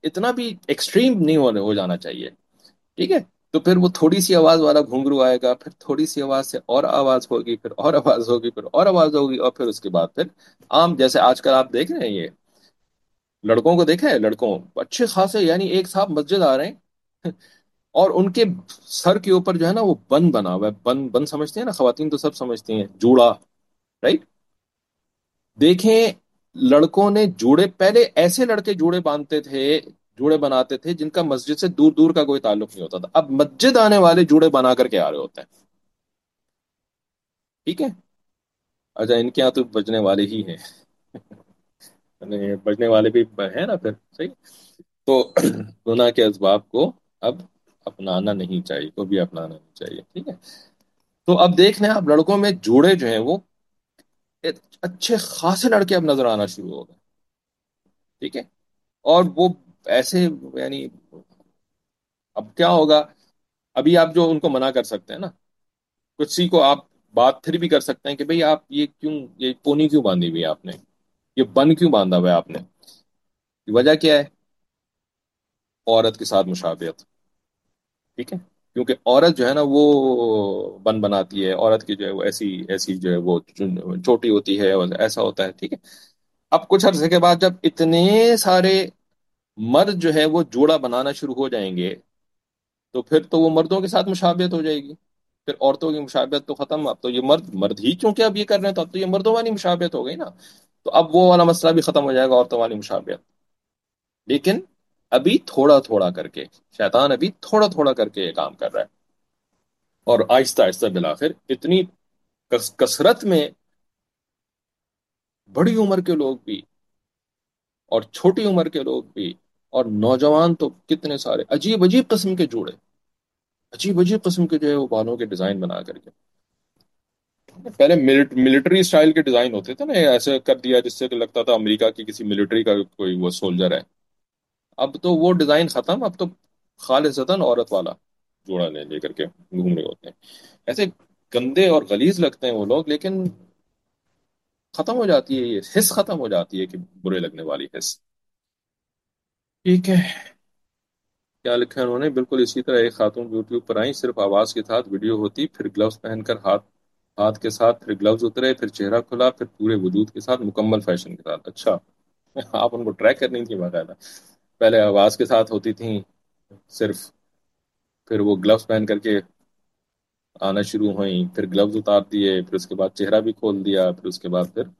اتنا بھی ایکسٹریم نہیں ہونے ہو جانا چاہیے. ٹھیک ہے. تو پھر وہ تھوڑی سی آواز والا گھنگرو آئے گا، پھر تھوڑی سی آواز سے اور آواز ہوگی، پھر اور آواز ہوگی، پھر اور آواز ہوگی، اور پھر اس کے بعد پھر عام جیسے آج کل آپ دیکھ رہے ہیں یہ لڑکوں کو دیکھا ہے، لڑکوں اچھے خاصے یعنی ایک صاحب مسجد آ رہے ہیں اور ان کے سر کے اوپر جو ہے نا وہ بن بنا ہوا ہے. بن بن سمجھتے ہیں نا خواتین تو سب سمجھتی ہیں، جوڑا. رائٹ. دیکھیں لڑکوں نے جوڑے پہلے ایسے لڑکے جوڑے باندھتے تھے، جوڑے بناتے تھے جن کا مسجد سے دور دور کا کوئی تعلق نہیں ہوتا تھا. اب مسجد آنے والے جوڑے بنا کر کے آ رہے ہوتے ہیں. ٹھیک ہے. اچھا ان کے یہاں تو بجنے والے ہی ہیں. یعنی بجنے والے بھی ہیں نا پھر صحیح. تو گناہ کے اسباب کو اب اپنانا نہیں چاہیے، کو بھی اپنانا نہیں چاہیے. ٹھیک ہے. تو اب دیکھ لیں آپ لڑکوں میں جوڑے جو ہیں وہ اچھے خاصے لڑکے اب نظر آنا شروع ہو گئے. ٹھیک ہے. اور وہ ایسے یعنی اب کیا ہوگا. ابھی آپ جو ان کو منع کر سکتے ہیں نا، کسی کو آپ بات پھر بھی کر سکتے ہیں کہ بھئی آپ یہ کیوں، یہ پونی کیوں باندھی ہوئی ہے آپ نے، یہ بن کیوں باندھا ہوا ہے آپ نے. وجہ کیا ہے؟ عورت کے ساتھ مشابہت. ٹھیک ہے. کیونکہ عورت جو ہے نا وہ بن بناتی ہے، عورت کی جو ہے وہ ایسی ایسی جو ہے وہ چھوٹی ہوتی ہے اور ایسا ہوتا ہے. ٹھیک ہے. اب کچھ عرصے کے بعد جب اتنے سارے مرد جو ہے وہ جوڑا بنانا شروع ہو جائیں گے تو پھر تو وہ مردوں کے ساتھ مشابہت ہو جائے گی. پھر عورتوں کی مشابہت تو ختم. اب تو یہ مرد مرد ہی کیونکہ اب یہ کر رہے ہیں تو اب تو یہ مردوں والی مشابہت ہو گئی نا. تو اب وہ والا مسئلہ بھی ختم ہو جائے گا، عورتوں والی مشابہت. لیکن ابھی تھوڑا تھوڑا کر کے شیطان ابھی تھوڑا تھوڑا کر کے یہ کام کر رہا ہے. اور آہستہ آہستہ بالآخر اتنی کس کثرت میں بڑی عمر کے لوگ بھی اور چھوٹی عمر کے لوگ بھی اور نوجوان تو کتنے سارے عجیب عجیب قسم کے جوڑے، عجیب عجیب قسم کے جو ہے وہ بالوں کے ڈیزائن بنا کر کے. پہلے ملٹری اسٹائل کے ڈیزائن ہوتے تھے نا، ایسے کر دیا جس سے کہ لگتا تھا امریکہ کی کسی ملٹری کا کوئی وہ سولجر ہے. اب تو وہ ڈیزائن ختم. اب تو خالصتاً عورت والا جوڑا لے لے کر کے گھوم رہے ہوتے ہیں. ایسے گندے اور غلیظ لگتے ہیں وہ لوگ، لیکن ختم ہو جاتی ہے یہ حس، ختم ہو جاتی ہے کہ برے لگنے والی حس. ٹھیک ہے. کیا لکھا ہے انہوں نے؟ بالکل اسی طرح ایک خاتون یوٹیوب پر آئیں، صرف آواز کے ساتھ ویڈیو ہوتی، پھر گلوز پہن کر ہاتھ ہاتھ کے ساتھ، پھر گلوز اترے، پھر چہرہ کھلا، پھر پورے وجود کے ساتھ مکمل فیشن کے ساتھ. اچھا آپ ان کو ٹریک کرنی تھی باقاعدہ. پہلے آواز کے ساتھ ہوتی تھیں صرف، پھر وہ گلوز پہن کر کے آنا شروع ہوئیں، پھر گلوز اتار دیے، پھر اس کے بعد چہرہ بھی کھول دیا، پھر اس کے بعد پھر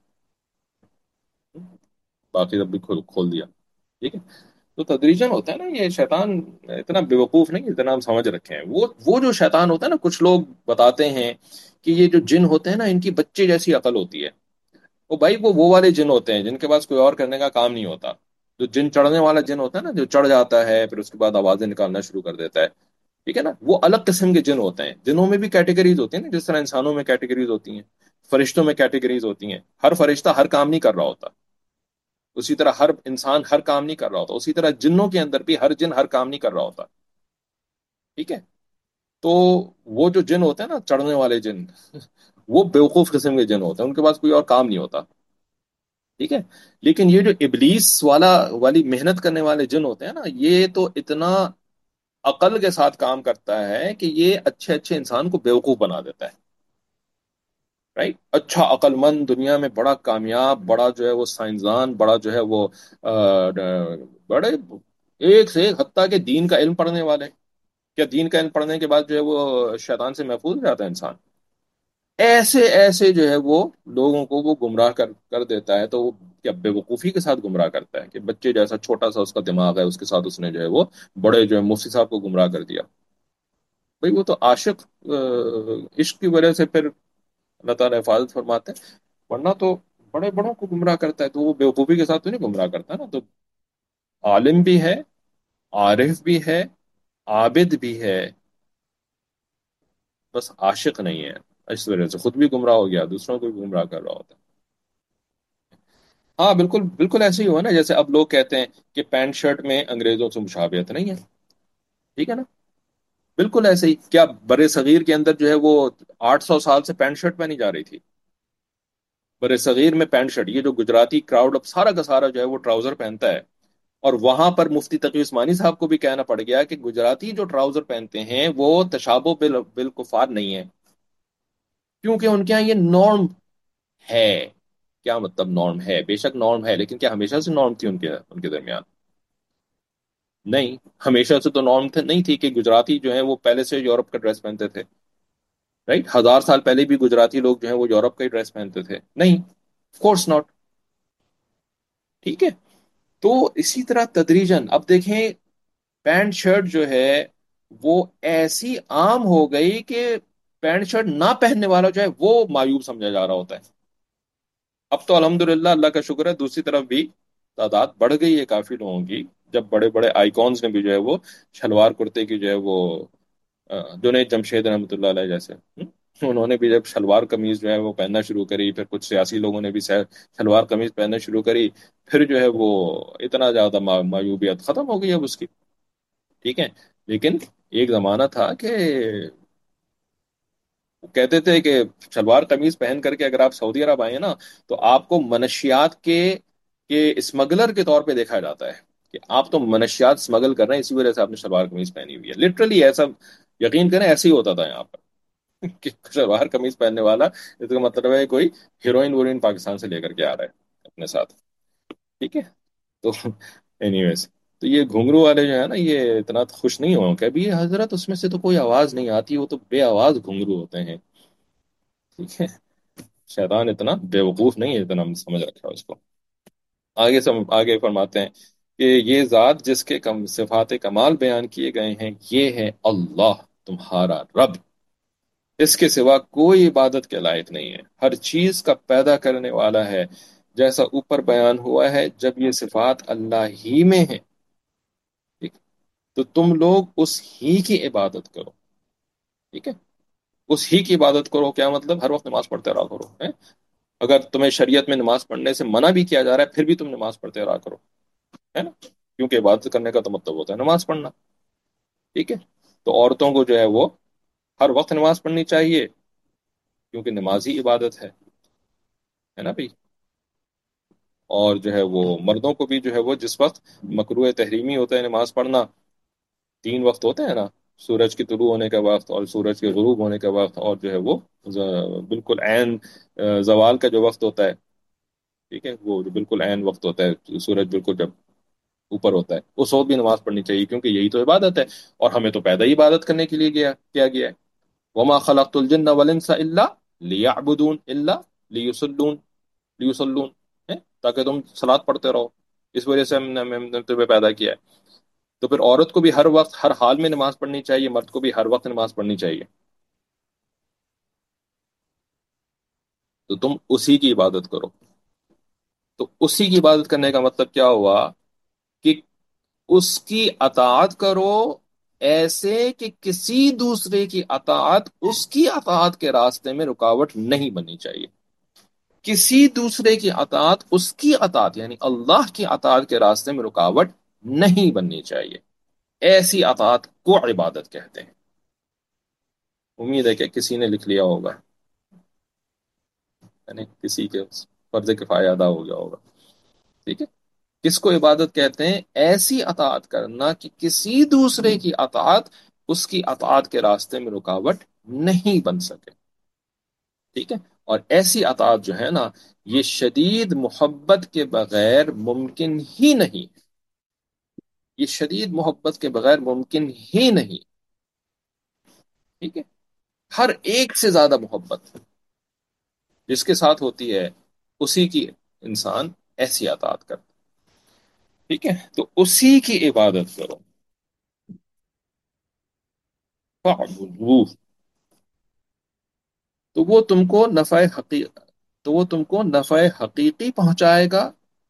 باقی سب بھی کھول کھول دیا. ٹھیک ہے. تو تدریجن ہوتا ہے نا یہ شیطان. اتنا بیوقوف نہیں اتنا ہم سمجھ رکھے ہیں. وہ وہ جو شیطان ہوتا ہے نا، کچھ لوگ بتاتے ہیں کہ یہ جو جن ہوتے ہیں نا ان کی بچے جیسی عقل ہوتی ہے. وہ بھائی وہ وہ والے جن ہوتے ہیں جن کے پاس کوئی اور کرنے کا کام نہیں ہوتا. جو جن چڑھنے والا جن ہوتا ہے نا، جو چڑھ جاتا ہے پھر اس کے بعد آوازیں نکالنا شروع کر دیتا ہے. ٹھیک ہے نا. وہ الگ قسم کے جن ہوتے ہیں. جنوں میں بھی کیٹیگریز ہوتی ہیں نا، جس طرح انسانوں میں کیٹیگریز ہوتی ہیں، فرشتوں میں کیٹیگریز ہوتی ہیں. ہر فرشتہ ہر کام نہیں کر رہا ہوتا. اسی طرح ہر انسان ہر کام نہیں کر رہا ہوتا. اسی طرح جنوں کے اندر بھی ہر جن ہر کام نہیں کر رہا ہوتا. ٹھیک ہے. تو وہ جو جن ہوتے ہیں نا چڑھنے والے جن وہ بیوقوف قسم کے جن ہوتے ہیں، ان کے پاس کوئی اور کام نہیں ہوتا. ٹھیک ہے. لیکن یہ جو ابلیس والا والی محنت کرنے والے جن ہوتے ہیں نا، یہ تو اتنا عقل کے ساتھ کام کرتا ہے کہ یہ اچھے اچھے انسان کو بیوقوف بنا دیتا ہے. رائٹ. اچھا عقل مند، دنیا میں بڑا کامیاب، بڑا جو ہے وہ سائنسدان، بڑا جو ہے وہ آ، بڑے ایک سے ایک حتیٰ کہ دین کا علم پڑھنے والے. کیا دین کا علم پڑھنے کے بعد جو ہے وہ شیطان سے محفوظ ہو جاتا ہے انسان؟ ایسے ایسے جو ہے وہ لوگوں کو وہ گمراہ کر کر دیتا ہے. تو وہ کیا بے وقوفی کے ساتھ گمراہ کرتا ہے کہ بچے جیسا چھوٹا سا اس کا دماغ ہے، اس کے ساتھ اس نے جو ہے وہ بڑے جو ہے مفتی صاحب کو گمراہ کر دیا. بھئی وہ تو عاشق آ، عشق کی وجہ سے پھر اللہ تعالیٰ حفاظت فرماتے ہیں. ورنہ تو بڑے بڑوں کو گمراہ کرتا ہے تو وہ بیوقوفی کے ساتھ تو نہیں گمراہ کرتا نا. تو عالم بھی ہے، عارف بھی ہے، عابد بھی ہے، بس عاشق نہیں ہے. اس وجہ سے خود بھی گمراہ ہو گیا، دوسروں کو بھی گمراہ کر رہا ہوتا ہے. ہاں بالکل بالکل ایسے ہی ہوا نا. جیسے اب لوگ کہتے ہیں کہ پینٹ شرٹ میں انگریزوں سے مشابہت نہیں ہے. ٹھیک ہے نا. بالکل ایسے ہی. کیا برے صغیر کے اندر جو ہے وہ آٹھ سو سال سے پینٹ شرٹ پہنی جا رہی تھی؟ برے صغیر میں پینٹ شرٹ، یہ جو گجراتی کراؤڈ اب سارا کا سارا جو ہے وہ ٹراؤزر پہنتا ہے اور وہاں پر مفتی تقی عثمانی صاحب کو بھی کہنا پڑ گیا کہ گجراتی جو ٹراؤزر پہنتے ہیں وہ تشابہ بال بالکفار نہیں ہے، کیونکہ ان کے یہاں یہ نارم ہے۔ کیا مطلب نارم ہے؟ بے شک نارم ہے، لیکن کیا ہمیشہ سے نارم تھی ان کے ان کے درمیان؟ نہیں، ہمیشہ سے تو نارم تھے نہیں تھی کہ گجراتی جو ہیں وہ پہلے سے یورپ کا ڈریس پہنتے تھے، رائٹ؟ ہزار سال پہلے بھی گجراتی لوگ جو ہیں وہ یورپ کا ہی ڈریس پہنتے تھے؟ نہیں، آف کورس ناٹ۔ ٹھیک ہے، تو اسی طرح تدریجن اب دیکھیں، پینٹ شرٹ جو ہے وہ ایسی عام ہو گئی کہ پینٹ شرٹ نہ پہننے والا جو ہے وہ معیوب سمجھا جا رہا ہوتا ہے۔ اب تو الحمدللہ اللہ کا شکر ہے دوسری طرف بھی تعداد بڑھ گئی ہے کافی لوگوں کی، جب بڑے بڑے آئیکونز نے بھی جو ہے وہ شلوار کرتے کی جو ہے وہ آ، جنید جمشید رحمۃ اللہ علیہ جیسے ہم، انہوں نے بھی جب شلوار قمیض جو ہے وہ پہننا شروع کری، پھر کچھ سیاسی لوگوں نے بھی سے- شلوار قمیض پہننا شروع کری، پھر جو ہے وہ اتنا زیادہ ما- معیوبیت ختم ہو گئی اب اس کی۔ ٹھیک ہے، لیکن ایک زمانہ تھا کہ وہ کہتے تھے کہ شلوار قمیض پہن کر کے اگر آپ سعودی عرب آئے نا تو آپ کو منشیات کے کے اسمگلر کے طور پہ دیکھا جاتا ہے، کہ آپ تو منشیات اسمگل کر رہے ہیں، اسی وجہ سے آپ نے شلوار قمیض پہنی ہوئی ہے۔ لٹرلی ایسا، یقین کریں ایسے ہی ہوتا تھا یہاں پر کہ شلوار قمیض پہننے والا اس کا مطلب ہے کوئی ہیروئن ویروئن پاکستان سے لے کر کے آ رہا ہے اپنے ساتھ۔ ٹھیک ہے، تو اینی ویز، تو یہ گھنگرو والے جو ہے نا یہ اتنا خوش نہیں ہوں کہ ابھی حضرت اس میں سے تو کوئی آواز نہیں آتی، وہ تو بے آواز گھنگرو ہوتے ہیں۔ ٹھیک ہے، شیطان اتنا بیوقوف نہیں ہے، اتنا ہم سمجھ رکھا ہے اس کو۔ آگے سم آگے فرماتے ہیں کہ یہ ذات جس کے کم صفات کمال بیان کیے گئے ہیں یہ ہے اللہ تمہارا رب، اس کے سوا کوئی عبادت کے لائق نہیں ہے، ہر چیز کا پیدا کرنے والا ہے، جیسا اوپر بیان ہوا ہے جب یہ صفات اللہ ہی میں ہیں، ٹھیک، تو تم لوگ اس ہی کی عبادت کرو۔ ٹھیک ہے، اس ہی کی عبادت کرو کیا مطلب؟ ہر وقت نماز پڑھتے رہا کرو، ہیں؟ اگر تمہیں شریعت میں نماز پڑھنے سے منع بھی کیا جا رہا ہے پھر بھی تم نماز پڑھتے رہا کرو، ہے نا؟ کیونکہ عبادت کرنے کا تو مطلب ہوتا ہے نماز پڑھنا۔ ٹھیک ہے، تو عورتوں کو جو ہے وہ ہر وقت نماز پڑھنی چاہیے، کیونکہ نماز ہی عبادت ہے ہے نا بھائی؟ اور جو ہے وہ مردوں کو بھی جو ہے وہ جس وقت مکروہ تحریمی ہوتا ہے نماز پڑھنا، تین وقت ہوتے ہیں نا، سورج کے طلوع ہونے کا وقت اور سورج کے غروب ہونے کا وقت اور جو ہے وہ ز- بالکل عین آ، زوال کا جو وقت ہوتا ہے، ٹھیک ہے، وہ جو بالکل عین وقت ہوتا ہے سورج بالکل جب اوپر ہوتا ہے، اس وقت بھی نماز پڑھنی چاہیے، کیونکہ یہی تو عبادت ہے، اور ہمیں تو پیدا ہی عبادت کرنے کے لیے گیا کیا گیا ہے۔ وما خلقت الجن والانس الا لیعبدون الا لیصلون لیصلون، ہے؟ تاکہ تم صلات پڑھتے رہو، اس وجہ سے ہم نے ہم نے تمہیں پیدا کیا ہے۔ تو پھر عورت کو بھی ہر وقت ہر حال میں نماز پڑھنی چاہیے، مرد کو بھی ہر وقت نماز پڑھنی چاہیے، تو تم اسی کی عبادت کرو۔ تو اسی کی عبادت کرنے کا مطلب کیا ہوا؟ کہ اس کی اطاعت کرو، ایسے کہ کسی دوسرے کی اطاعت اس کی اطاعت کے راستے میں رکاوٹ نہیں بننی چاہیے، کسی دوسرے کی اطاعت اس کی اطاعت یعنی اللہ کی اطاعت کے راستے میں رکاوٹ نہیں بننی چاہیے، ایسی اطاعت کو عبادت کہتے ہیں۔ امید ہے کہ کسی نے لکھ لیا ہوگا، یعنی کسی کے فرض کفایہ ادا ہو گیا ہوگا۔ ٹھیک ہے، کس کو عبادت کہتے ہیں؟ ایسی اطاعت کرنا کہ کسی دوسرے کی اطاعت اس کی اطاعت کے راستے میں رکاوٹ نہیں بن سکے۔ ٹھیک ہے، اور ایسی اطاعت جو ہے نا یہ شدید محبت کے بغیر ممکن ہی نہیں، یہ شدید محبت کے بغیر ممکن ہی نہیں۔ ٹھیک ہے، ہر ایک سے زیادہ محبت جس کے ساتھ ہوتی ہے اسی کی انسان ایسی اطاعت کرتا ہے۔ ٹھیک ہے، تو اسی کی عبادت کرو، فاعبدوہ، تو وہ تم کو نفع حقیق تو وہ تم کو نفع حقیقی پہنچائے گا۔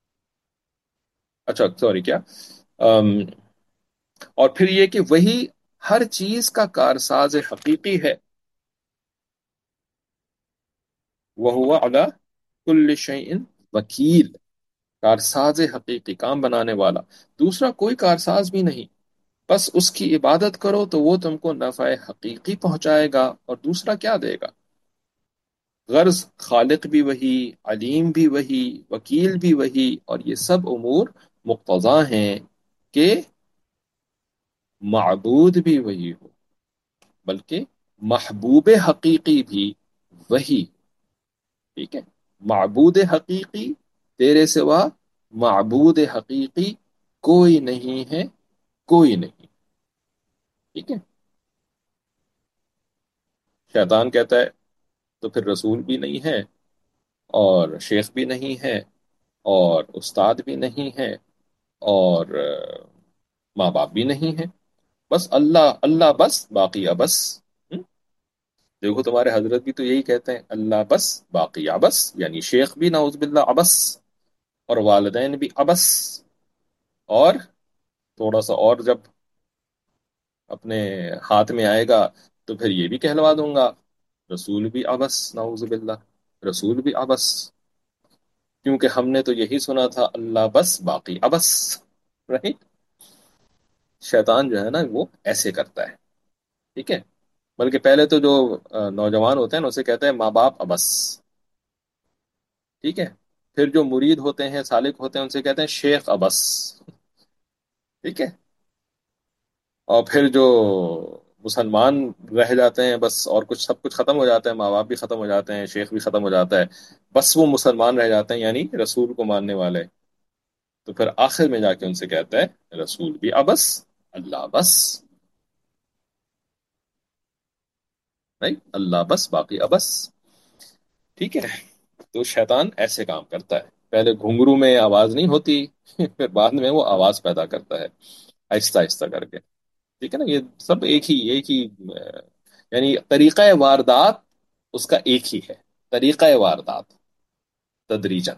اچھا سوری، کیا ام، اور پھر یہ کہ وہی ہر چیز کا کارساز حقیقی ہے، وَهُوَ عَلَى كُلِّ شَيْءٍ وکیل، کارساز حقیقی، کام بنانے والا، دوسرا کوئی کارساز بھی نہیں، بس اس کی عبادت کرو تو وہ تم کو نفع حقیقی پہنچائے گا، اور دوسرا کیا دے گا؟ غرض خالق بھی وہی، علیم بھی وہی، وکیل بھی وہی، اور یہ سب امور مقتضا ہیں کہ معبود بھی وہی ہو، بلکہ محبوب حقیقی بھی وہی، ٹھیک ہے؟ معبود حقیقی تیرے سوا، معبود حقیقی کوئی نہیں ہے، کوئی نہیں، ٹھیک ہے؟ شیطان کہتا ہے تو پھر رسول بھی نہیں ہے، اور شیخ بھی نہیں ہے، اور استاد بھی نہیں ہے، اور آ، ماں باپ بھی نہیں ہے، بس اللہ اللہ بس باقی ابس۔ ہم؟ دیکھو تمہارے حضرت بھی تو یہی کہتے ہیں، اللہ بس باقی ابس، یعنی شیخ بھی نعوذ باللہ ابس، اور والدین بھی ابس، اور تھوڑا سا اور جب اپنے ہاتھ میں آئے گا تو پھر یہ بھی کہلوا دوں گا، رسول بھی ابس، نعوذ باللہ، رسول بھی ابس، کیونکہ ہم نے تو یہی سنا تھا اللہ بس باقی ابس، رائٹ؟ شیطان جو ہے نا وہ ایسے کرتا ہے، ٹھیک ہے؟ بلکہ پہلے تو جو آ، نوجوان ہوتے ہیں نا اسے کہتے ہیں ماں باپ ابس، ٹھیک ہے؟ پھر جو مرید ہوتے ہیں، سالک ہوتے ہیں، ان سے کہتے ہیں شیخ ابس، ٹھیک ہے؟ اور پھر جو مسلمان رہ جاتے ہیں بس، اور کچھ سب کچھ ختم ہو جاتا ہے، ماں باپ بھی ختم ہو جاتے ہیں، شیخ بھی ختم ہو جاتا ہے، بس وہ مسلمان رہ جاتے ہیں، یعنی رسول کو ماننے والے، تو پھر آخر میں جا کے ان سے کہتا ہے رسول بھی ابس، اللہ بس، نہیں اللہ بس باقی ابس، ٹھیک ہے؟ تو شیطان ایسے کام کرتا ہے، پہلے گھنگرو میں آواز نہیں ہوتی پھر بعد میں وہ آواز پیدا کرتا ہے، آہستہ آہستہ کر کے، ٹھیک ہے نا؟ یہ سب ایک ہی ایک ہی آہ، یعنی طریقہ واردات اس کا ایک ہی ہے، طریقہ واردات تدریجن،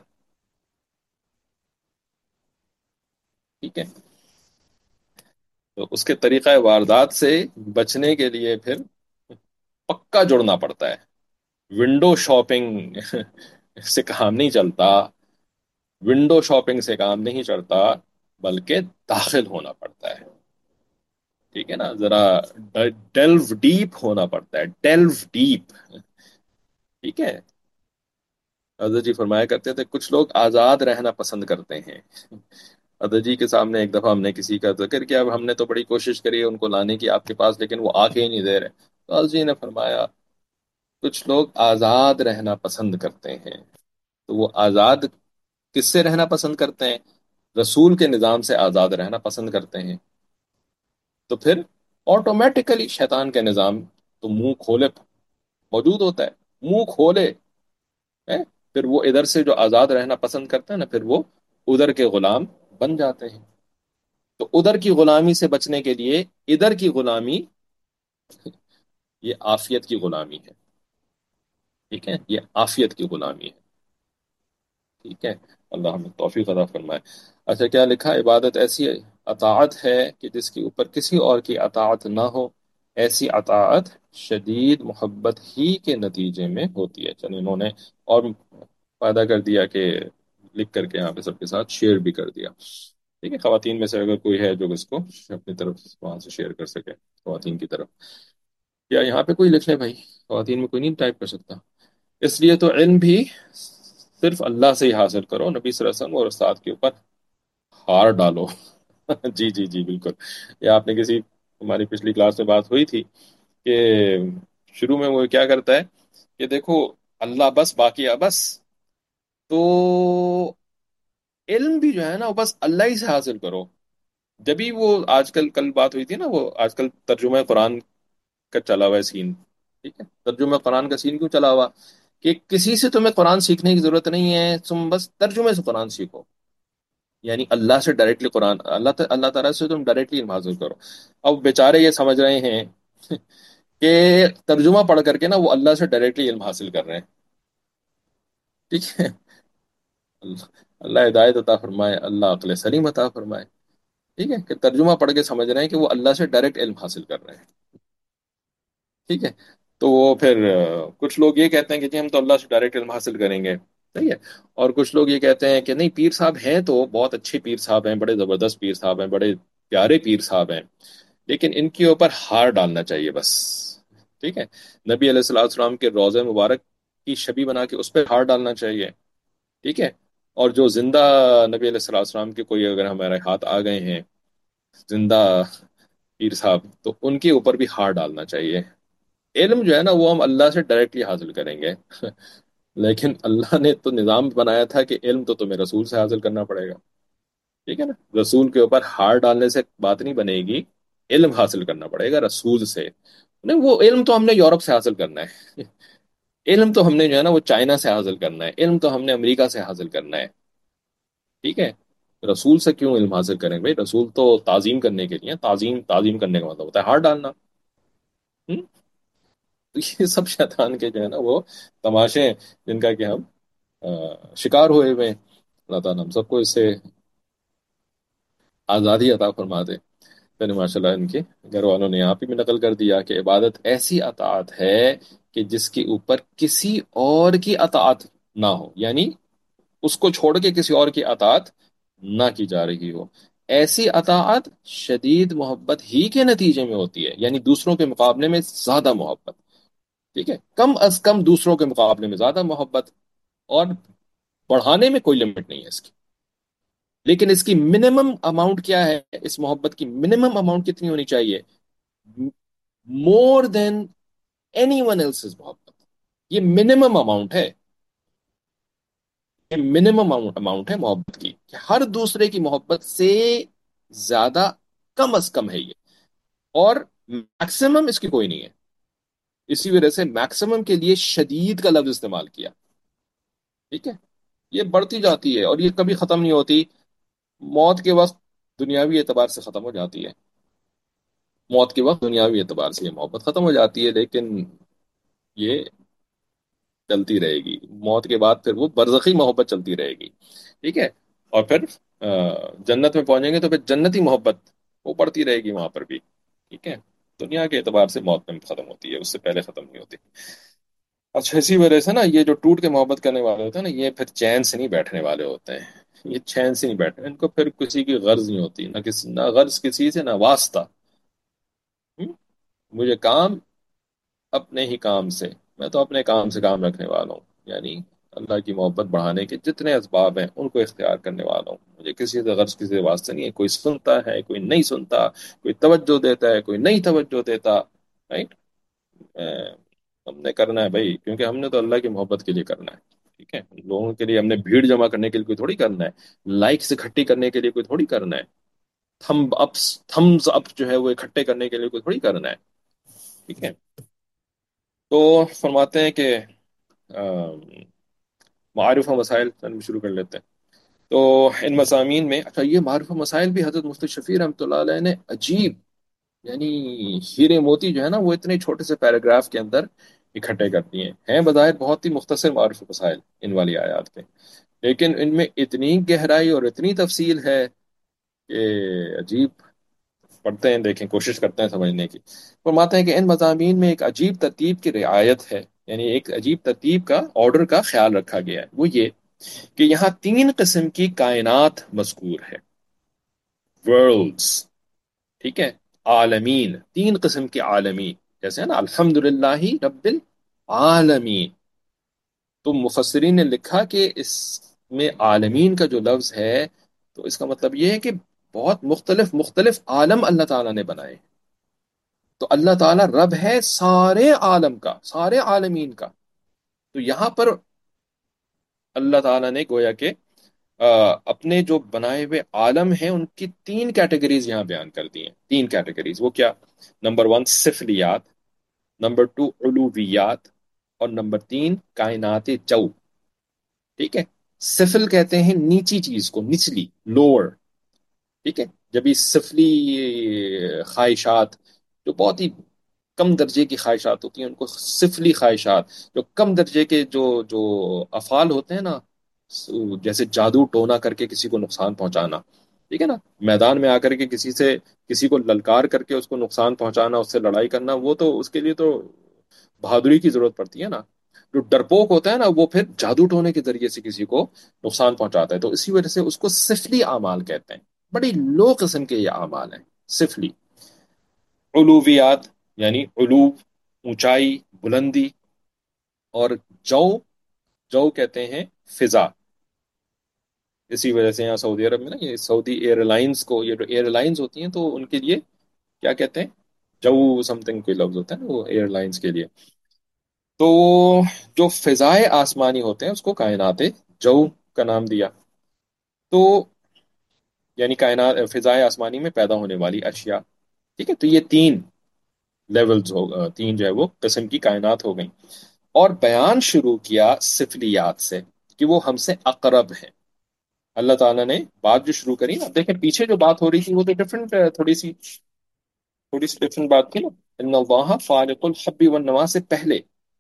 ٹھیک ہے؟ تو اس کے طریقہ واردات سے بچنے کے لیے پھر پکا جڑنا پڑتا ہے، ونڈو شاپنگ سے کام نہیں چلتا، ونڈو شاپنگ سے کام نہیں چلتا، بلکہ داخل ہونا پڑتا ہے، ٹھیک ہے نا؟ ذرا ڈیلو ڈیپ ہونا پڑتا ہے، ڈیلو ڈیپ، ٹھیک ہے؟ حضرت جی فرمایا کرتے تھے کچھ لوگ آزاد رہنا پسند کرتے ہیں۔ حضرت جی کے سامنے ایک دفعہ ہم نے کسی کا ذکر کیا، اب ہم نے تو بڑی کوشش کری ہے ان کو لانے کی آپ کے پاس، لیکن وہ آ کے ہی نہیں دے رہے، تو حضرت جی نے فرمایا کچھ لوگ آزاد رہنا پسند کرتے ہیں، تو وہ آزاد کس سے رہنا پسند کرتے ہیں؟ رسول کے نظام سے آزاد رہنا پسند کرتے ہیں، تو پھر آٹومیٹیکلی شیطان کے نظام تو منہ کھولے موجود ہوتا ہے، منہ کھولے ہے، پھر وہ ادھر سے جو آزاد رہنا پسند کرتا ہے نا، پھر وہ ادھر کے غلام بن جاتے ہیں، تو ادھر کی غلامی سے بچنے کے لیے ادھر کی غلامی، یہ عافیت کی غلامی ہے، ٹھیک ہے؟ یہ عافیت کی غلامی ہے، ٹھیک ہے؟ اللہ ہمیں توفیق عطا فرمائے۔ اچھا کیا لکھا؟ عبادت ایسی اطاعت ہے کہ جس کے اوپر کسی اور کی اطاعت نہ ہو، ایسی اطاعت شدید محبت ہی کے نتیجے میں ہوتی ہے۔ چلو انہوں نے اور فائدہ کر دیا کہ لکھ کر کے یہاں پہ سب کے ساتھ شیئر بھی کر دیا، ٹھیک ہے؟ خواتین میں سے اگر کوئی ہے جو اس کو اپنی طرف وہاں سے شیئر کر سکے، خواتین کی طرف، یا یہاں پہ کوئی لکھ لے بھائی، خواتین میں کوئی نہیں ٹائپ کر سکتا؟ اس لیے تو علم بھی صرف اللہ سے ہی حاصل کرو، نبی صلی اللہ علیہ وسلم اور استاد کے اوپر ہار ڈالو جی جی جی بالکل، یہ آپ نے کسی ہماری پچھلی کلاس میں بات ہوئی تھی کہ شروع میں وہ کیا کرتا ہے کہ دیکھو اللہ بس باقی ابس، تو علم بھی جو ہے نا وہ بس اللہ ہی سے حاصل کرو، جبھی وہ آج کل کل بات ہوئی تھی نا، وہ آج کل ترجمہ قرآن کا چلا ہوا ہے سین، ٹھیک ہے؟ ترجمہ قرآن کا سین کیوں چلا ہوا؟ کہ کسی سے تمہیں قرآن سیکھنے کی ضرورت نہیں ہے، تم بس ترجمے سے قرآن سیکھو، یعنی اللہ سے ڈائریکٹلی قرآن، اللہ اللہ تعالیٰ سے تم ڈائریکٹلی علم حاصل کرو۔ اب بیچارے یہ سمجھ رہے ہیں کہ ترجمہ پڑھ کر کے نا وہ اللہ سے ڈائریکٹلی علم حاصل کر رہے ہیں، ٹھیک ہے؟ اللہ اللہ ہدایت عطا فرمائے، اللہ عقل سلیم عطا فرمائے، ٹھیک ہے؟ کہ ترجمہ پڑھ کے سمجھ رہے ہیں کہ وہ اللہ سے ڈائریکٹ علم حاصل کر رہے ہیں، ٹھیک ہے؟ تو وہ پھر آ، کچھ لوگ یہ کہتے ہیں کہ جی ہم تو اللہ سے ڈائریکٹ علم حاصل کریں گے، صحیح ہے؟ اور کچھ لوگ یہ کہتے ہیں کہ نہیں، پیر صاحب ہیں تو بہت اچھے پیر صاحب ہیں، بڑے زبردست پیر صاحب ہیں، بڑے پیارے پیر صاحب ہیں، لیکن ان کے اوپر ہار ڈالنا چاہیے بس، ٹھیک ہے؟ نبی علیہ الصلوۃ والسلام کے روضہ مبارک کی شبی بنا کے اس پہ ہار ڈالنا چاہیے، ٹھیک ہے؟ اور جو زندہ نبی علیہ الصلوۃ والسلام کے کوئی اگر ہمارے ہاتھ آ گئے ہیں زندہ پیر صاحب، تو ان کے اوپر بھی ہار ڈالنا چاہیے۔ علم جو ہے نا وہ ہم اللہ سے ڈائریکٹلی حاصل کریں گے لیکن اللہ نے تو نظام بنایا تھا کہ علم تو تمہیں رسول سے حاصل کرنا پڑے گا، ٹھیک ہے نا؟ رسول کے اوپر ہار ڈالنے سے بات نہیں بنے گی، علم حاصل کرنا پڑے گا رسول سے۔ نہیں، وہ علم تو ہم نے یورپ سے حاصل کرنا ہے علم تو ہم نے جو ہے نا وہ چائنا سے حاصل کرنا ہے، علم تو ہم نے امریکہ سے حاصل کرنا ہے، ٹھیک ہے؟ رسول سے کیوں علم حاصل کریں بھائی؟ رسول تو تعظیم کرنے کے لیے، تعظیم تعظیم کرنے کا مطلب ہوتا ہے ہار ڈالنا۔ ہم؟ تو یہ سب شیطان کے جو ہے نا وہ تماشے ہیں، جن کا کہ ہم آ، شکار ہوئے ہوئے ہیں۔ اللہ تعالیٰ ہم سب کو اس سے آزادی عطا فرما دے۔ پھر ماشاء اللہ ان کے گھر والوں نے یہاں پہ بھی نقل کر دیا کہ عبادت ایسی اطاعت ہے کہ جس کے اوپر کسی اور کی اطاعت نہ ہو، یعنی اس کو چھوڑ کے کسی اور کی اطاعت نہ کی جا رہی ہو۔ ایسی اطاعت شدید محبت ہی کے نتیجے میں ہوتی ہے، یعنی دوسروں کے مقابلے میں زیادہ محبت، ٹھیک ہے؟ کم از کم دوسروں کے مقابلے میں زیادہ محبت، اور بڑھانے میں کوئی لمٹ نہیں ہے اس کی، لیکن اس کی منیمم اماؤنٹ کیا ہے؟ اس محبت کی منیمم اماؤنٹ کتنی ہونی چاہیے؟ مور دین اینی ون ایلس محبت، یہ منیمم اماؤنٹ ہے، یہ منیمم اماؤنٹ ہے محبت کی، کہ ہر دوسرے کی محبت سے زیادہ کم از کم ہے یہ، اور میکسیمم اس کی کوئی نہیں ہے۔ اسی وجہ سے میکسیمم کے لیے شدید کا لفظ استعمال کیا، ٹھیک ہے؟ یہ بڑھتی جاتی ہے اور یہ کبھی ختم نہیں ہوتی، موت کے وقت دنیاوی اعتبار سے ختم ہو جاتی ہے، موت کے وقت دنیاوی اعتبار سے یہ محبت ختم ہو جاتی ہے، لیکن یہ چلتی رہے گی، موت کے بعد پھر وہ برزخی محبت چلتی رہے گی، ٹھیک ہے؟ اور پھر آ، جنت میں پہنچیں گے تو پھر جنتی محبت وہ بڑھتی رہے گی وہاں پر بھی، ٹھیک ہے؟ دنیا کے اعتبار سے موت میں ختم ہوتی ہے، اس سے پہلے ختم نہیں ہوتی۔ اچھا، اسی وجہ سے نا یہ جو ٹوٹ کے محبت کرنے والے ہوتے ہیں نا، یہ پھر چین سے نہیں بیٹھنے والے ہوتے ہیں، یہ چین سے نہیں بیٹھنے، ان کو پھر کسی کی غرض نہیں ہوتی، نہ کسی نہ غرض کسی سے، نہ واسطہ۔ ہم؟ مجھے کام اپنے ہی کام سے، میں تو اپنے کام سے کام رکھنے والا ہوں، یعنی اللہ کی محبت بڑھانے کے جتنے اسباب ہیں ان کو اختیار کرنے والا ہوں، مجھے کسی سے غرض کسی سے واسطہ نہیں ہے، کوئی سنتا ہے کوئی نہیں سنتا، کوئی توجہ دیتا ہے کوئی نہیں توجہ دیتا، رائٹ؟ ہم نے کرنا ہے بھائی، کیونکہ ہم نے تو اللہ کی محبت کے لیے کرنا ہے، ٹھیک ہے؟ لوگوں کے لیے ہم نے بھیڑ جمع کرنے کے لیے کوئی تھوڑی کرنا ہے، لائکس اکٹھی کرنے کے لیے کوئی تھوڑی کرنا ہے، تھم اپس تھمز اپ جو ہے وہ اکٹھے کرنے کے لیے کوئی تھوڑی کرنا ہے، ٹھیک ہے؟ تو فرماتے ہیں کہ آم، معارف و مسائل ہم شروع کر لیتے ہیں۔ تو ان مضامین میں، اچھا یہ معارف و مسائل بھی حضرت مفتی شفیع رحمۃ اللہ علیہ نے عجیب، یعنی ہیرے موتی جو ہے نا وہ اتنے چھوٹے سے پیراگراف کے اندر اکٹھے کرتی ہیں ہیں بظاہر بہت ہی مختصر معارف و مسائل ان والی آیات کے، لیکن ان میں اتنی گہرائی اور اتنی تفصیل ہے کہ عجیب، پڑھتے ہیں دیکھیں کوشش کرتے ہیں سمجھنے کی۔ فرماتے ہیں کہ ان مضامین میں ایک عجیب ترتیب کی رعایت ہے، یعنی ایک عجیب ترتیب کا، آرڈر کا خیال رکھا گیا ہے، وہ یہ کہ یہاں تین قسم کی کائنات مذکور ہے، ورلڈز، ٹھیک ہے؟ عالمین، تین قسم کے عالمین، جیسے ہے نا الحمد للہ رب العالمین، تو مفسرین نے لکھا کہ اس میں عالمین کا جو لفظ ہے تو اس کا مطلب یہ ہے کہ بہت مختلف مختلف عالم اللہ تعالیٰ نے بنائے، تو اللہ تعالیٰ رب ہے سارے عالم کا، سارے عالمین کا، تو یہاں پر اللہ تعالیٰ نے گویا کہ آ، اپنے جو بنائے ہوئے عالم ہیں ان کی تین کیٹیگریز یہاں بیان کر دی ہیں، تین کیٹیگریز، وہ کیا؟ نمبر ون صفلیات، نمبر ٹو علویات، اور نمبر تین کائنات جو، ٹھیک ہے؟ سفل کہتے ہیں نیچی چیز کو، نچلی، لوور، ٹھیک ہے؟ جب یہ سفلی خواہشات جو بہت ہی کم درجے کی خواہشات ہوتی ہیں ان کو سفلی خواہشات، جو کم درجے کے جو جو افعال ہوتے ہیں نا، جیسے جادو ٹونا کر کے کسی کو نقصان پہنچانا، ٹھیک ہے نا؟ میدان میں آ کر کے کسی سے کسی کو للکار کر کے اس کو نقصان پہنچانا، اس سے لڑائی کرنا، وہ تو اس کے لیے تو بہادری کی ضرورت پڑتی ہے نا۔ جو ڈرپوک ہوتا ہے نا وہ پھر جادو ٹونے کے ذریعے سے کسی کو نقصان پہنچاتا ہے، تو اسی وجہ سے اس کو سفلی اعمال کہتے ہیں، بڑی لو قسم کے یہ اعمال ہیں سفلی۔ علویات یعنی علو، اونچائی، بلندی، اور جو، جو کہتے ہیں فضا، اسی وجہ سے یہاں سعودی عرب میں نا یہ سعودی ایئر لائنس کو، یہ جو ایئر لائنس ہوتی ہیں تو ان کے لیے کیا کہتے ہیں، جو سم تھنگ کوئی لفظ ہوتا ہے نا وہ ایئر لائنس کے لیے. تو جو فضائے آسمانی ہوتے ہیں اس کو کائنات جو کا نام دیا. تو یعنی کائنات فضائے آسمانی میں پیدا ہونے والی اشیاء. ٹھیک ہے، تو یہ تین لیولز ہو، تین جو ہے وہ قسم کی کائنات ہو گئیں. اور بیان شروع کیا سفلیات سے کہ وہ ہم سے اقرب ہیں. اللہ تعالیٰ نے بات جو شروع کری نا، دیکھیں پیچھے جو بات ہو رہی تھی وہ تو ڈفرنٹ، تھوڑی سی تھوڑی سی ڈفرنٹ بات تھی نا. ان اللہ فالق الحب والنوا سے پہلے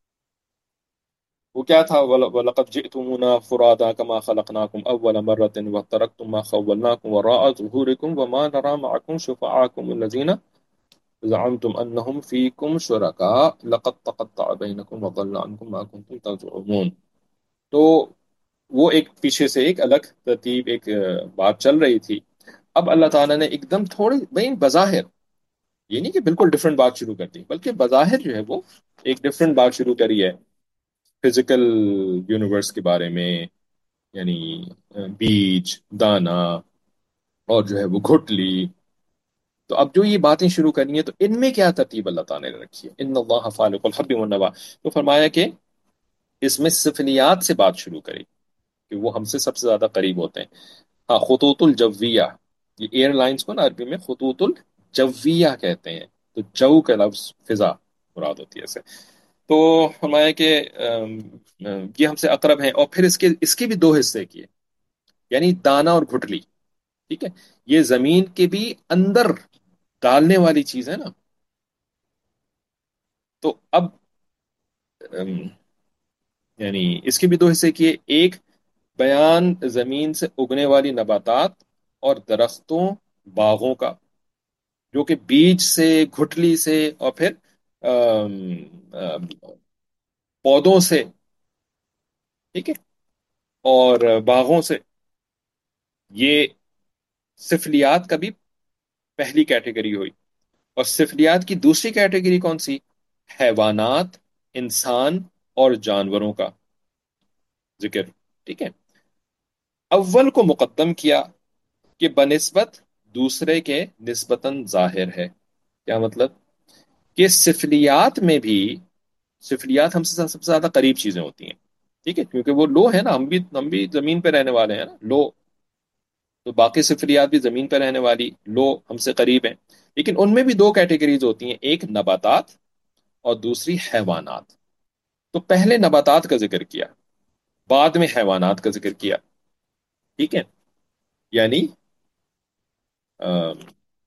وہ کیا تھا؟ وَلَ- وَلَقَدْ جِئْتُمُونَا فُرَادَىٰ كَمَا خَلَقْنَاكُمْ أَوَّلَ مَرَّةٍ وَتَرَكْتُم مَّا خَوَّلْنَاكُمْ وَرَاءَ ظُهُورِكُمْ وَمَا نَرَىٰ مَعَكُمْ شُفَعَاءَكُمُ الَّذِينَ زَعَمْتُمْ أَنَّهُمْ فِيكُمْ شُرَكَاءُ لَقَد تَّقَطَّعَ بَيْنَكُمْ وَضَلَّ عَنكُم مَّا كُنتُمْ تَزْعُمُونَ. تو وہ ایک پیچھے سے ایک الگ ترتیب، ایک آ، بات چل رہی تھی. اب اللہ تعالیٰ نے ایک دم تھوڑی بھائی بظاہر، یہ نہیں کہ بالکل ڈفرنٹ بات شروع کر دی، بلکہ بظاہر جو ہے وہ ایک ڈفرنٹ بات شروع کری ہے فزیکل یونیورس کے بارے میں. یعنی آ، بیج، دانا، اور جو ہے وہ گھٹلی. تو اب جو یہ باتیں شروع کرنی ہے تو ان میں کیا ترتیب اللہ تعالیٰ نے رکھی ہے؟ ان اللہ فالق الحب والنوا. تو فرمایا کہ اس میں سفلیات سے بات شروع کرے کہ وہ ہم سے سب سے زیادہ قریب ہوتے ہیں. ہاں، خطوط الجویہ، یہ ایئر لائنس کو نا عربی میں خطوط الجویہ کہتے ہیں. تو جو کا لفظ فضا مراد ہوتی ہے اسے. تو فرمایا کہ ام، ام، یہ ہم سے اقرب ہیں. اور پھر اس کے اس کے بھی دو حصے کیے، یعنی دانا اور گھٹلی. ٹھیک ہے، یہ زمین کے بھی اندر ڈالنے والی چیز ہے نا. تو اب ام، یعنی اس کے بھی دو حصے کیے. ایک بیان زمین سے اگنے والی نباتات اور درختوں، باغوں کا، جو کہ بیج سے، گھٹلی سے، اور پھر آم، آم، پودوں سے. ٹھیک ہے، اور باغوں سے. یہ سفلیات کا بھی پہلی کیٹیگری ہوئی. اور سفلیات کی دوسری کیٹیگری کون سی؟ حیوانات، انسان اور جانوروں کا ذکر. ٹھیک ہے، اول کو مقدم کیا کہ بنسبت دوسرے کے نسبتاً ظاہر ہے. کیا مطلب؟ کہ سفلیات میں بھی، سفلیات ہم سے سب سے زیادہ قریب چیزیں ہوتی ہیں. ٹھیک ہے، کیونکہ وہ لو ہے نا، ہم بھی ہم بھی زمین پہ رہنے والے ہیں نا، لو. تو باقی سفلیات بھی زمین پہ رہنے والی لو ہم سے قریب ہیں. لیکن ان میں بھی دو کیٹیگریز ہوتی ہیں، ایک نباتات اور دوسری حیوانات. تو پہلے نباتات کا ذکر کیا، بعد میں حیوانات کا ذکر کیا. ٹھیک ہے، یعنی آم،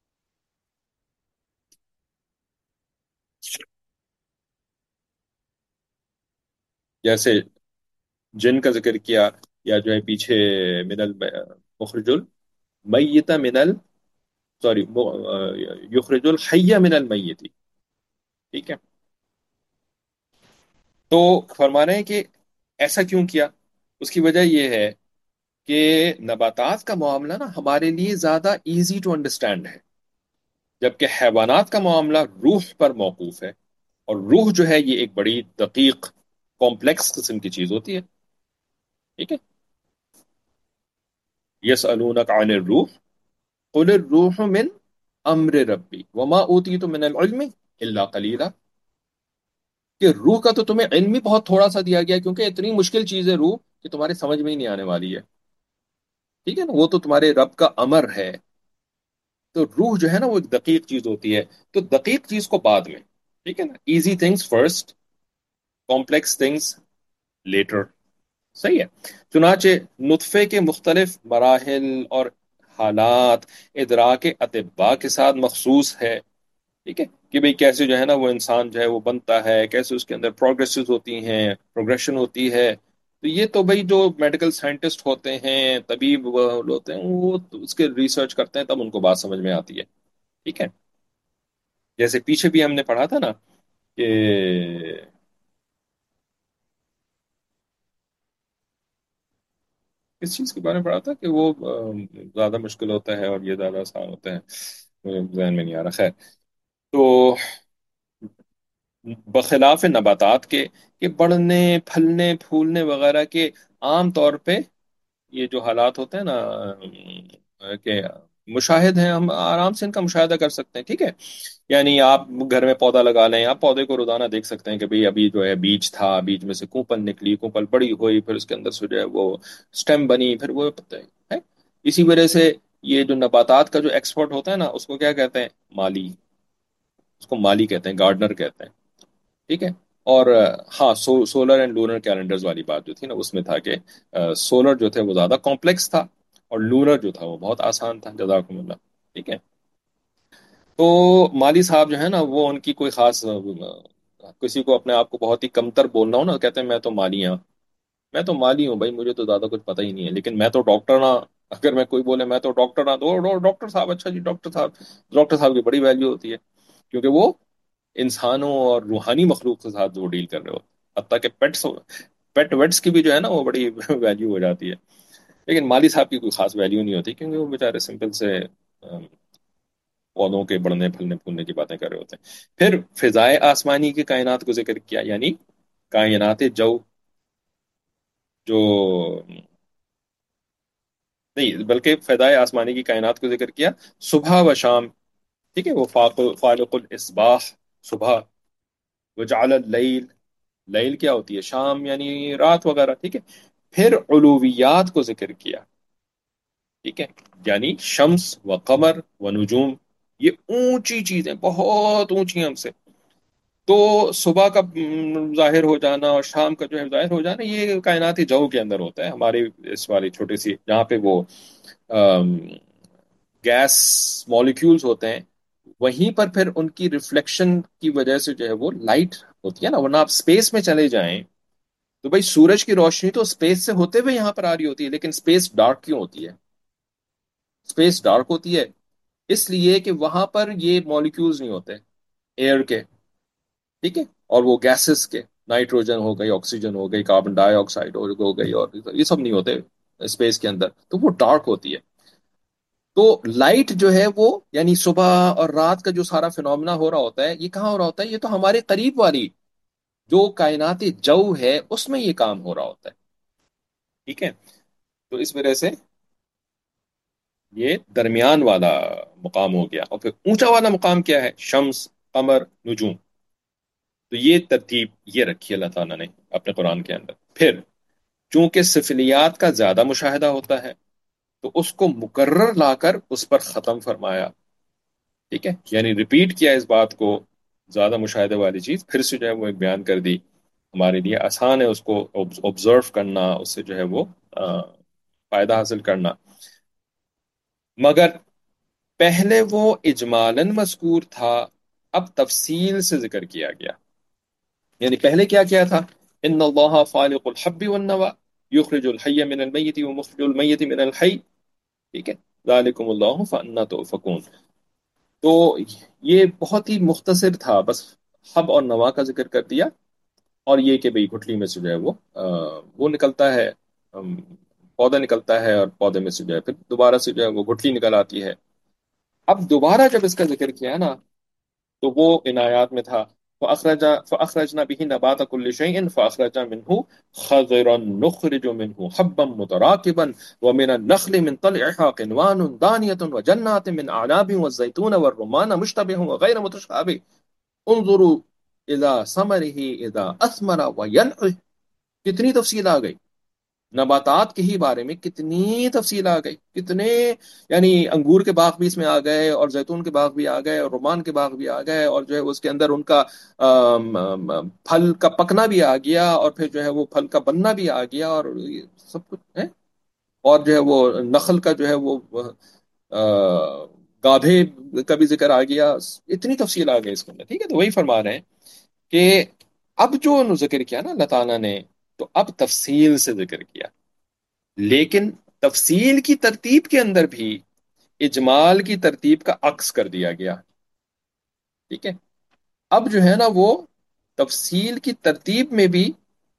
جیسے جن کا ذکر کیا، یا جو ہے پیچھے من المخرج المیت من ال سوری یخرج الحی من المیت. ٹھیک ہے، تو فرما رہے ہیں کہ ایسا کیوں کیا؟ اس کی وجہ یہ ہے کہ نباتات کا معاملہ نا ہمارے لیے زیادہ ایزی ٹو انڈرسٹینڈ ہے، جبکہ حیوانات کا معاملہ روح پر موقوف ہے. اور روح جو ہے یہ ایک بڑی دقیق، کمپلیکس قسم کی چیز ہوتی ہے. ٹھیک ہے، یسألونک عن الروح قل الروح من امر ربی وما اوتیتم من العلم الا قلیلا. کہ روح کا تو تمہیں علم ہی بہت تھوڑا سا دیا گیا، کیونکہ اتنی مشکل چیز ہے روح کہ تمہارے سمجھ میں ہی نہیں آنے والی ہے. ٹھیک ہے نا، وہ تو تمہارے رب کا امر ہے. تو روح جو ہے نا وہ ایک دقیق چیز ہوتی ہے. تو دقیق چیز کو بعد میں. ٹھیک ہے نا، easy things first, complex things later. صحیح ہے. چنانچہ نطفے کے مختلف مراحل اور حالات ادراک اطباء کے ساتھ مخصوص ہے. ٹھیک ہے، کہ بھئی کیسے جو ہے نا وہ انسان جو ہے وہ بنتا ہے، کیسے اس کے اندر پروگریسز ہوتی ہیں، پروگریشن ہوتی ہے. تو یہ تو بھئی جو میڈیکل سائنٹسٹ ہوتے ہیں، طبیب وہ ہوتے ہیں، وہ تو اس کے ریسرچ کرتے ہیں تب ان کو بات سمجھ میں آتی ہے. ٹھیک ہے، جیسے پیچھے بھی ہم نے پڑھا تھا نا کہ کس چیز کے بارے میں پڑھا تھا کہ وہ آم، زیادہ مشکل ہوتا ہے اور یہ زیادہ آسان ہوتا ہے، مجھے ذہن میں نہیں آ رہا. خیر، تو بخلاف نباتات کے، کہ بڑھنے، پھلنے، پھولنے وغیرہ کے عام طور پہ یہ جو حالات ہوتے ہیں نا ام، کہ مشاہد ہیں، ہم آرام سے ان کا مشاہدہ کر سکتے ہیں، ٹھیک ہے؟ یعنی آپ گھر میں پودا لگا لیں، آپ پودے کو روزانہ دیکھ سکتے ہیں کہ بھئی ابھی جو ہے بیج تھا، بیج میں سے کوپل نکلی، کوپل بڑی ہوئی، پھر اس کے اندر سے جو ہے وہ سٹیم بنی، پھر وہ پتہ ہے۔ اسی وجہ سے یہ جو نباتات کا جو ایکسپرٹ ہوتا ہے نا، اس کو کیا کہتے ہیں؟ مالی، اس کو مالی کہتے ہیں، گارڈنر کہتے ہیں، ٹھیک ہے؟ اور آ، ہاں، so solar and lunar calendars والی بات جو تھی نا، اس میں تھا کہ سولر جو تھے وہ زیادہ کمپلیکس تھا، اور لونر جو تھا وہ بہت آسان تھا، جزاکم اللہ، ٹھیک ہے؟ تو مالی صاحب جو ہے نا، وہ ان کی کوئی خاص آ، کسی کو اپنے آپ کو بہت ہی کمتر بولنا ہو نا، کہتے ہیں میں تو مالی ہوں، میں تو مالی ہوں بھائی، مجھے تو زیادہ کچھ پتہ ہی نہیں ہے، لیکن میں تو ڈاکٹر نہ، اگر میں کوئی بولے میں تو ڈاکٹر نہ، تو ڈو- ڈاکٹر صاحب، اچھا جی ڈاکٹر صاحب، ڈاکٹر صاحب کی بڑی ویلیو ہوتی ہے، کیونکہ وہ انسانوں اور روحانی مخلوق کے ساتھ وہ ڈیل کر رہے ہوتے، حتیٰ کہ پیٹس، پیٹ ویٹس کی بھی جو ہے نا وہ بڑی ویلیو ہو جاتی ہے، لیکن مالی صاحب کی کوئی خاص ویلیو نہیں ہوتی، کیونکہ وہ بیچارے سمپل سے ام، پودوں کے بڑھنے پھلنے پھولنے کی باتیں کر رہے ہوتے ہیں۔ پھر فضائے آسمانی کی کائنات کو ذکر کیا، یعنی کائنات جو جو نہیں بلکہ فضائے آسمانی کی کائنات کو ذکر کیا، صبح و شام، ٹھیک ہے؟ وہ فاق فالق الاصباح، صبح، وجعل اللیل، لیل کیا ہوتی ہے؟ شام، یعنی رات وغیرہ، ٹھیک ہے؟ پھر علویات کو ذکر کیا، ٹھیک ہے؟ یعنی شمس و قمر و نجوم، یہ اونچی چیزیں، بہت اونچی ہم سے، تو صبح کا م، ظاہر ہو جانا اور شام کا جو ہے ظاہر ہو جانا، یہ کائناتی جو کے اندر ہوتا ہے، ہماری اس والی چھوٹی سی جہاں پہ وہ گیس مالیکیولز ہوتے ہیں، وہیں پر پھر ان کی ریفلیکشن کی وجہ سے جو ہے وہ لائٹ ہوتی ہے نا، ورنہ آپ اسپیس میں چلے جائیں تو بھائی سورج کی روشنی تو اسپیس سے ہوتے ہوئے یہاں پر آ رہی ہوتی ہے، لیکن اسپیس ڈارک کیوں ہوتی ہے؟ اسپیس ڈارک ہوتی ہے اس لیے کہ وہاں پر یہ مالیکیولز نہیں ہوتے ایئر کے، ٹھیک ہے؟ اور وہ گیسز کے، نائٹروجن ہو گئی، آکسیجن ہو گئی، کاربن ڈائی آکسائڈ ہو گئی، اور یہ سب نہیں ہوتے اسپیس کے اندر، تو وہ ڈارک ہوتی ہے۔ تو لائٹ جو ہے وہ، یعنی صبح اور رات کا جو سارا فنومنا ہو رہا ہوتا ہے، یہ کہاں ہو رہا ہوتا ہے؟ یہ تو ہمارے قریب والی جو کائناتی جو ہے اس میں یہ کام ہو رہا ہوتا ہے، ٹھیک ہے؟ تو اس وجہ سے یہ درمیان والا مقام ہو گیا، اور پھر اونچا والا مقام کیا ہے؟ شمس، قمر، نجوم، تو یہ ترتیب یہ رکھی اللہ تعالیٰ نے اپنے قرآن کے اندر۔ پھر چونکہ سفلیات کا زیادہ مشاہدہ ہوتا ہے، تو اس کو مکرر لا کر اس پر ختم فرمایا، ٹھیک ہے؟ یعنی ریپیٹ کیا اس بات کو، زیادہ مشاہدے والی چیز پھر سے جو ہے وہ ایک بیان کر دی، ہمارے لیے آسان ہے اس کو آبزرو کرنا، اس سے جو ہے وہ آ، فائدہ حاصل کرنا، مگر پہلے وہ اجمالاً مذکور تھا، اب تفصیل سے ذکر کیا گیا۔ یعنی پہلے کیا کیا تھا؟ ان اللہ فالق الحب والنوى، یخرج الحی من المیت ومخرج المیت من الحی، ٹھیک ہے؟ ذالکم اللہ فانا تؤفکون۔ تو یہ بہت ہی مختصر تھا، بس حب اور نوا کا ذکر کر دیا، اور یہ کہ بھئی گٹھلی میں سے جو ہے وہ آ، وہ نکلتا ہے، ام، پودا نکلتا ہے، اور پودے میں سے جو ہے پھر دوبارہ سے جو ہے وہ گٹھلی نکل آتی ہے۔ اب دوبارہ جب اس کا ذکر کیا نا، تو وہ ان آیات میں تھا، فأخرج فأخرجنا به نبات كل شيء فأخرج منه خضرا نخرج منه حبا متراكبا ومن النخل من طلعها قنوان دانية وجنات من أعناب والزيتون والرمان مشتبه وغير متشابه انظروا إلى ثمره إذا أثمر وينعه۔ کتنی تفصیل آ گئی نباتات کے ہی بارے میں، کتنی تفصیل آ گئی، کتنے، یعنی انگور کے باغ بھی اس میں آ گئے، اور زیتون کے باغ بھی آ گئے، اور رومان کے باغ بھی آ گئے، اور جو ہے اس کے اندر ان کا آم، آم، پھل کا پکنا بھی آ گیا، اور پھر جو ہے وہ پھل کا بننا بھی آ گیا، اور یہ سب کچھ ہے، اور جو ہے وہ نخل کا جو ہے وہ آ، گادھے کا بھی ذکر آ گیا، اتنی تفصیل آ گئی اس کے اندر، ٹھیک ہے؟ تو وہی فرما رہے ہیں کہ اب جو ذکر کیا نا اللہ تعالیٰ نے، تو اب تفصیل سے ذکر کیا، لیکن تفصیل کی ترتیب کے اندر بھی اجمال کی ترتیب کا عکس کر دیا گیا، ٹھیک ہے؟ اب جو ہے نا وہ تفصیل کی ترتیب میں بھی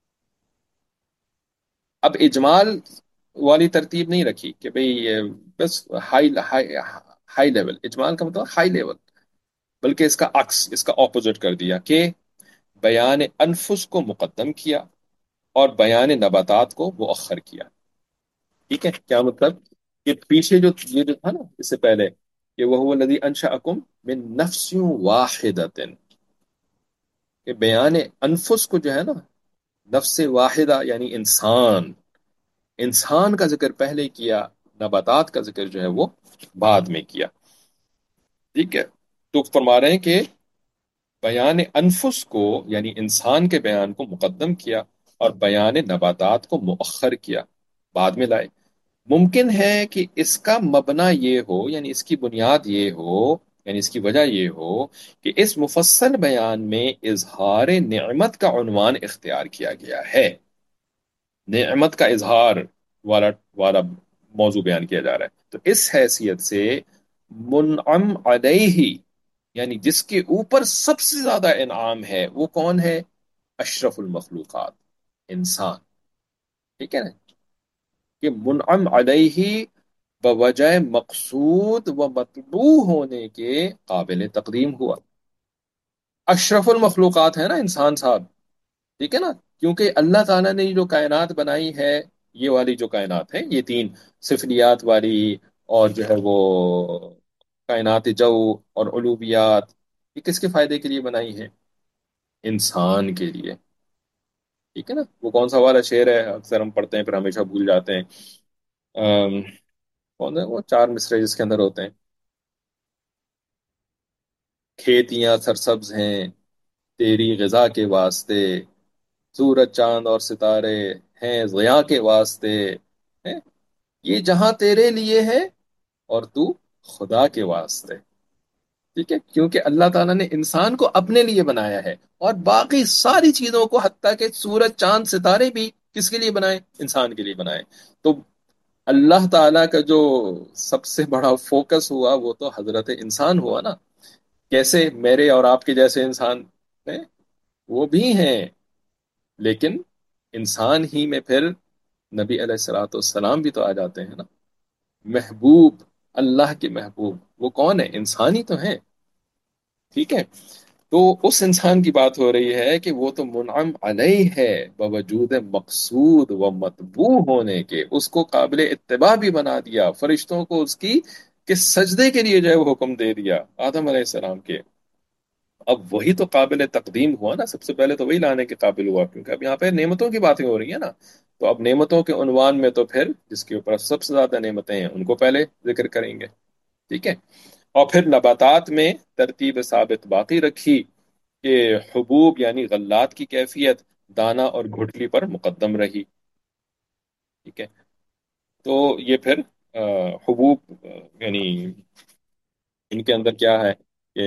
اب اجمال والی ترتیب نہیں رکھی کہ بھئی یہ بس ہائی ہائی ہائی لیول، اجمال کا مطلب ہائی لیول، بلکہ اس کا عکس، اس کا اپوزٹ کر دیا کہ بیان انفس کو مقدم کیا اور بیان نباتات کو مؤخر کیا، ٹھیک ہے، کیا مطلب؟ کہ پیچھے جو یہ جو تھا نا اس سے پہلے، کہ وہ الذی انشأکم من نفس واحدۃ، کہ بیان انفس کو جو ہے نا، نفس واحدہ یعنی انسان، انسان کا ذکر پہلے کیا، نباتات کا ذکر جو ہے وہ بعد میں کیا. ٹھیک ہے، تو فرما رہے ہیں کہ بیان انفس کو یعنی انسان کے بیان کو مقدم کیا، اور بیان نباتات کو مؤخر کیا، بعد میں لائے. ممکن ہے کہ اس کا مبنا یہ ہو، یعنی اس کی بنیاد یہ ہو، یعنی اس کی وجہ یہ ہو کہ اس مفصل بیان میں اظہار نعمت کا عنوان اختیار کیا گیا ہے. نعمت کا اظہار والا والا موضوع بیان کیا جا رہا ہے، تو اس حیثیت سے منعم علیہ، یعنی جس کے اوپر سب سے زیادہ انعام ہے، وہ کون ہے؟ اشرف المخلوقات، انسان. ٹھیک ہے نا، کہ منعم علیہ بوجہ مقصود و مطبوع ہونے کے قابل تقدیم ہوا. اشرف المخلوقات ہے نا انسان صاحب. ٹھیک ہے نا، کیونکہ اللہ تعالیٰ نے جو کائنات بنائی ہے، یہ والی جو کائنات ہے، یہ تین، سفلیات والی، اور جو ہے وہ کائنات جو اور علویات، یہ کس کے فائدے کے لیے بنائی ہے؟ انسان کے لیے. ٹھیک ہے نا، وہ کون سا والا شعر ہے اکثر ہم پڑھتے ہیں پھر ہمیشہ بھول جاتے ہیں؟ آم، کون ہے وہ چار مصرے جس کے اندر ہوتے ہیں؟ کھیتیاں سرسبز ہیں تیری غذا کے واسطے، سورج چاند اور ستارے ہیں ضیاء کے واسطے، ہیں؟ یہ جہاں تیرے لیے ہے اور تو خدا کے واسطے. ٹھیک ہے، کیونکہ اللہ تعالیٰ نے انسان کو اپنے لیے بنایا ہے، اور باقی ساری چیزوں کو حتیٰ کہ سورج چاند ستارے بھی کس کے لیے بنائے؟ انسان کے لیے بنائے. تو اللہ تعالیٰ کا جو سب سے بڑا فوکس ہوا وہ تو حضرت انسان ہوا نا. کیسے؟ میرے اور آپ کے جیسے انسان ہیں، وہ بھی ہیں، لیکن انسان ہی میں پھر نبی علیہ الصلوۃ والسلام بھی تو آ جاتے ہیں نا. محبوب، اللہ کے محبوب وہ کون ہے؟ انسان ہی تو ہیں. ٹھیک ہے، تو اس انسان کی بات ہو رہی ہے کہ وہ تو منعم علیہ ہے بوجود مقصود و مطبوع ہونے کے، اس کو قابل اتباع بھی بنا دیا، فرشتوں کو اس کی کہ سجدے کے لیے جو ہے وہ حکم دے دیا آدم علیہ السلام کے. اب وہی تو قابل تقدیم ہوا نا، سب سے پہلے تو وہی لانے کے قابل ہوا، کیونکہ اب یہاں پہ نعمتوں کی باتیں ہو رہی ہیں نا. تو اب نعمتوں کے عنوان میں تو پھر جس کے اوپر سب سے زیادہ نعمتیں ہیں ان کو پہلے ذکر کریں گے. ٹھیک ہے، اور پھر نباتات میں ترتیب ثابت باقی رکھی کہ حبوب یعنی غلات کی کیفیت دانہ اور گھٹلی پر مقدم رہی. ٹھیک ہے، تو یہ پھر آ، حبوب آ، یعنی ان کے اندر کیا ہے کہ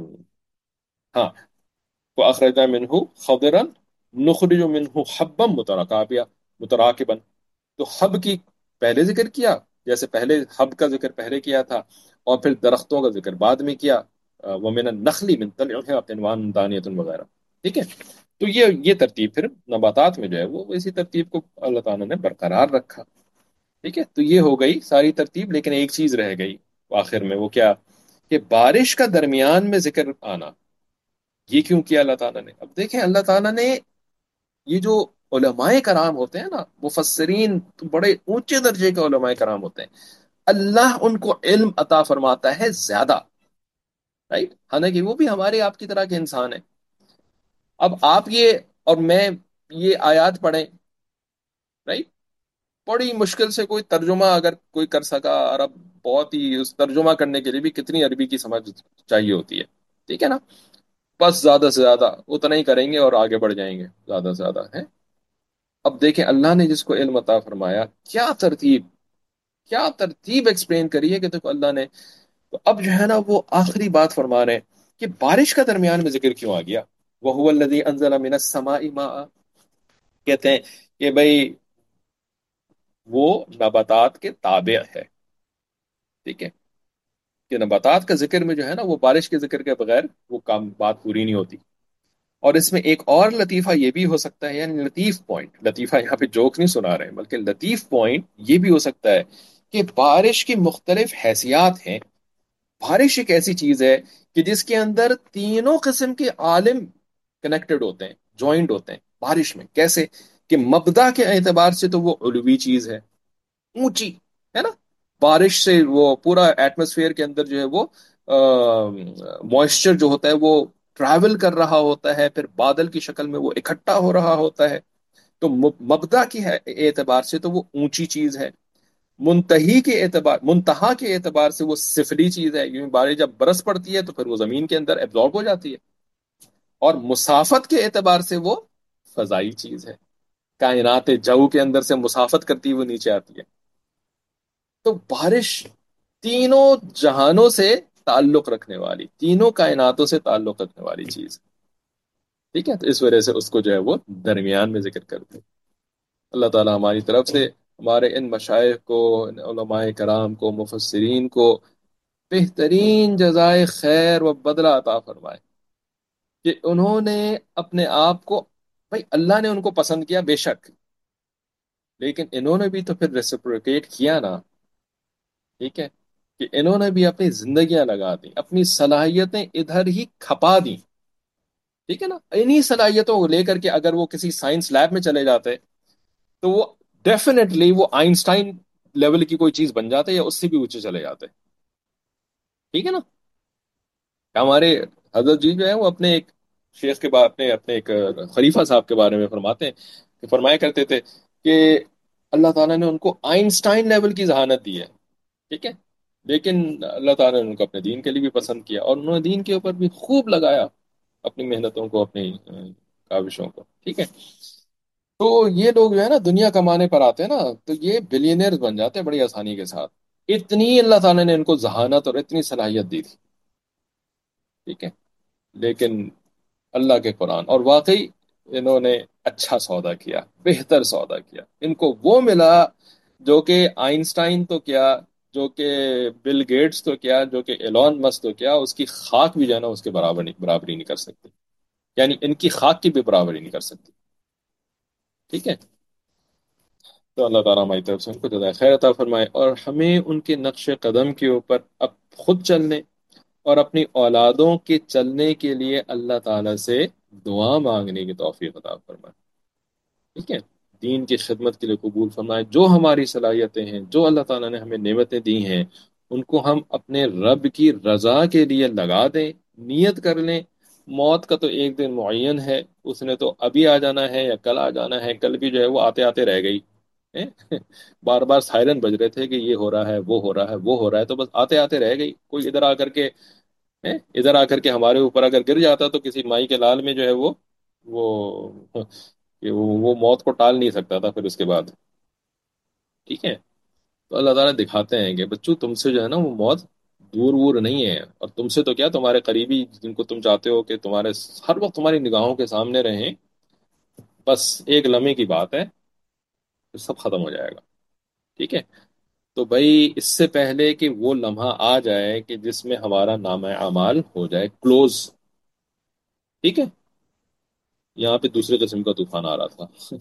ہاں، وَأَخْرَجْنَا مِنْهُ خَضِرًا نُخْرِجُ مِنْهُ حَبًّا مُتَرَاكِبًا متراکبن. تو حب کی پہلے ذکر کیا، جیسے پہلے حب کا ذکر پہلے کیا تھا، اور پھر درختوں کا ذکر بعد میں کیا، وَمِنَ النَّخْلِ مِنْ طَلْعِهَا قِنْوَانٌ دَانِيَةٌ وغیرہ. ٹھیک ہے، تو یہ یہ ترتیب پھر نباتات میں جو ہے وہ اسی ترتیب کو اللہ تعالیٰ نے برقرار رکھا. ٹھیک ہے، تو یہ ہو گئی ساری ترتیب، لیکن ایک چیز رہ گئی آخر میں، وہ کیا؟ کہ بارش کا درمیان میں ذکر آنا. یہ کیوں کیا اللہ تعالیٰ نے؟ اب دیکھیں اللہ تعالیٰ نے یہ جو علماء کرام ہوتے ہیں نا، مفسرین تو بڑے اونچے درجے کے علماء کرام ہوتے ہیں، اللہ ان کو علم عطا فرماتا ہے زیادہ، رائٹ؟ حالانکہ وہ بھی ہمارے آپ کی طرح کے انسان ہیں. اب آپ یہ اور میں یہ آیات پڑھیں، رائٹ؟ بڑی مشکل سے کوئی ترجمہ اگر کوئی کر سکا، اور اب بہت ہی اس ترجمہ کرنے کے لیے بھی کتنی عربی کی سمجھ چاہیے ہوتی ہے. ٹھیک ہے نا، بس زیادہ سے زیادہ اتنا ہی کریں گے اور آگے بڑھ جائیں گے زیادہ سے زیادہ ہے. اب دیکھیں اللہ نے جس کو علم عطا فرمایا، کیا ترتیب کیا ترتیب ایکسپلین کری ہے کہ دیکھو اللہ نے. تو اب جو ہے نا وہ آخری بات فرما رہے ہیں کہ بارش کا درمیان میں ذکر کیوں آ گیا؟ وَهُوَ الَّذِي أَنزَلَ مِنَ السَّمَاءِ مَاءً. کہتے ہیں کہ بھائی وہ نباتات کے تابع ہے. ٹھیک ہے، کہ نباتات کا ذکر میں جو ہے نا وہ بارش کے ذکر کے بغیر وہ کام بات پوری نہیں ہوتی. اور اس میں ایک اور لطیفہ یہ بھی ہو سکتا ہے، یعنی لطیف پوائنٹ، لطیفہ یہاں پہ جوک نہیں سنا رہے ہیں بلکہ لطیف پوائنٹ یہ بھی ہو سکتا ہے کہ بارش کی مختلف حیثیات ہیں. بارش ایک ایسی چیز ہے کہ جس کے اندر تینوں قسم کے عالم کنیکٹڈ ہوتے ہیں، جوائنٹ ہوتے ہیں بارش میں. کیسے؟ کہ مبدا کے اعتبار سے تو وہ علوی چیز ہے، اونچی، ہے نا؟ بارش سے وہ پورا ایٹماسفیئر کے اندر جو ہے وہ موئسچر جو ہوتا ہے وہ ٹریول کر رہا ہوتا ہے، پھر بادل کی شکل میں وہ اکٹھا ہو رہا ہوتا ہے. تو مبدا کی ہے اعتبار سے تو وہ اونچی چیز ہے، منتہی کے اعتبار منتہا کے اعتبار سے وہ سفلی چیز ہے، کیونکہ بارش جب برس پڑتی ہے تو پھر وہ زمین کے اندر ایبزارب ہو جاتی ہے. اور مسافت کے اعتبار سے وہ فضائی چیز ہے، کائنات جو کے اندر سے مسافت کرتی ہوئی نیچے آتی ہے. تو بارش تینوں جہانوں سے تعلق رکھنے والی، تینوں کائناتوں سے تعلق رکھنے والی چیز. ٹھیک ہے، تو اس وجہ سے اس کو جو ہے وہ درمیان میں ذکر کرتے ہیں. اللہ تعالی ہماری طرف سے ہمارے ان مشائخ کو، ان علماء کرام کو، مفسرین کو بہترین جزائے خیر و بدلہ عطا فرمائے کہ انہوں نے اپنے آپ کو، بھائی اللہ نے ان کو پسند کیا بے شک، لیکن انہوں نے بھی تو پھر ریسپروکیٹ کیا نا. ٹھیک ہے، کہ انہوں نے بھی اپنی زندگیاں لگا دی، اپنی صلاحیتیں ادھر ہی کھپا دی. ٹھیک ہے نا، انہی صلاحیتوں کو لے کر کے اگر وہ کسی سائنس لیب میں چلے جاتے تو وہ ڈیفینیٹلی وہ آئنسٹائن لیول کی کوئی چیز بن جاتے یا اس سے بھی اونچے چلے جاتے. ٹھیک ہے نا. ہمارے حضرت جی جو ہے وہ اپنے ایک شیخ کے بارے اپنے اپنے ایک خلیفہ صاحب کے بارے میں فرماتے ہیں کہ فرمایا کرتے تھے کہ اللہ تعالیٰ نے ان کو آئنسٹائن لیول کی ذہانت دی ہے. ٹھیک ہے، لیکن اللہ تعالیٰ نے ان کو اپنے دین کے لیے بھی پسند کیا اور انہوں نے دین کے اوپر بھی خوب لگایا اپنی محنتوں کو، اپنی کاوشوں کو. ٹھیک ہے، تو یہ لوگ جو ہے نا دنیا کمانے پر آتے ہیں نا تو یہ بلینئرز بن جاتے ہیں بڑی آسانی کے ساتھ. اتنی اللہ تعالیٰ نے ان کو ذہانت اور اتنی صلاحیت دی تھی. ٹھیک ہے، لیکن اللہ کے قرآن اور واقعی انہوں نے اچھا سودا کیا، بہتر سودا کیا. ان کو وہ ملا جو کہ آئنسٹائن تو کیا، جو کہ بل گیٹس تو کیا، جو کہ ایلون مسک تو کیا، اس کی خاک بھی جو ہے نا اس کے برابر نہیں برابری نہیں کر سکتی. یعنی ان کی خاک کی بھی برابری نہیں کر سکتی. ٹھیک ہے، تو اللہ تعالیٰ ہماری طرف سے ان کو جزائے خیر عطا فرمائے اور ہمیں ان کے نقش قدم کے اوپر اب خود چلنے اور اپنی اولادوں کے چلنے کے لیے اللہ تعالیٰ سے دعا مانگنے کی توفیق عطا فرمائے. ٹھیک ہے، دین کی خدمت کے لیے قبول فرمائے. جو ہماری صلاحیتیں ہیں، جو اللہ تعالیٰ نے ہمیں نعمتیں دی ہیں، ان کو ہم اپنے رب کی رضا کے لیے لگا دیں، نیت کر لیں. موت کا تو ایک دن معین ہے، اس نے تو ابھی آ جانا ہے یا کل آ جانا ہے. کل بھی جو ہے وہ آتے آتے رہ گئی. بار بار سائرن بج رہے تھے کہ یہ ہو رہا ہے، وہ ہو رہا ہے، وہ ہو رہا ہے، تو بس آتے آتے رہ گئی. کوئی ادھر آ کر کے ادھر آ کر کے ہمارے اوپر اگر گر جاتا تو کسی مائی کے لال میں جو ہے وہ وہ کہ وہ وہ موت کو ٹال نہیں سکتا تھا پھر اس کے بعد. ٹھیک ہے، تو اللہ تعالیٰ دکھاتے ہیں کہ بچوں تم سے جو ہے نا وہ موت دور وور نہیں ہے، اور تم سے تو کیا تمہارے قریبی جن کو تم چاہتے ہو کہ تمہارے ہر وقت تمہاری نگاہوں کے سامنے رہیں، بس ایک لمحے کی بات ہے پھر سب ختم ہو جائے گا. ٹھیک ہے، تو بھائی اس سے پہلے کہ وہ لمحہ آ جائے کہ جس میں ہمارا نام اعمال ہو جائے کلوز. ٹھیک ہے، یہاں پہ دوسرے قسم کا طوفان آ رہا تھا.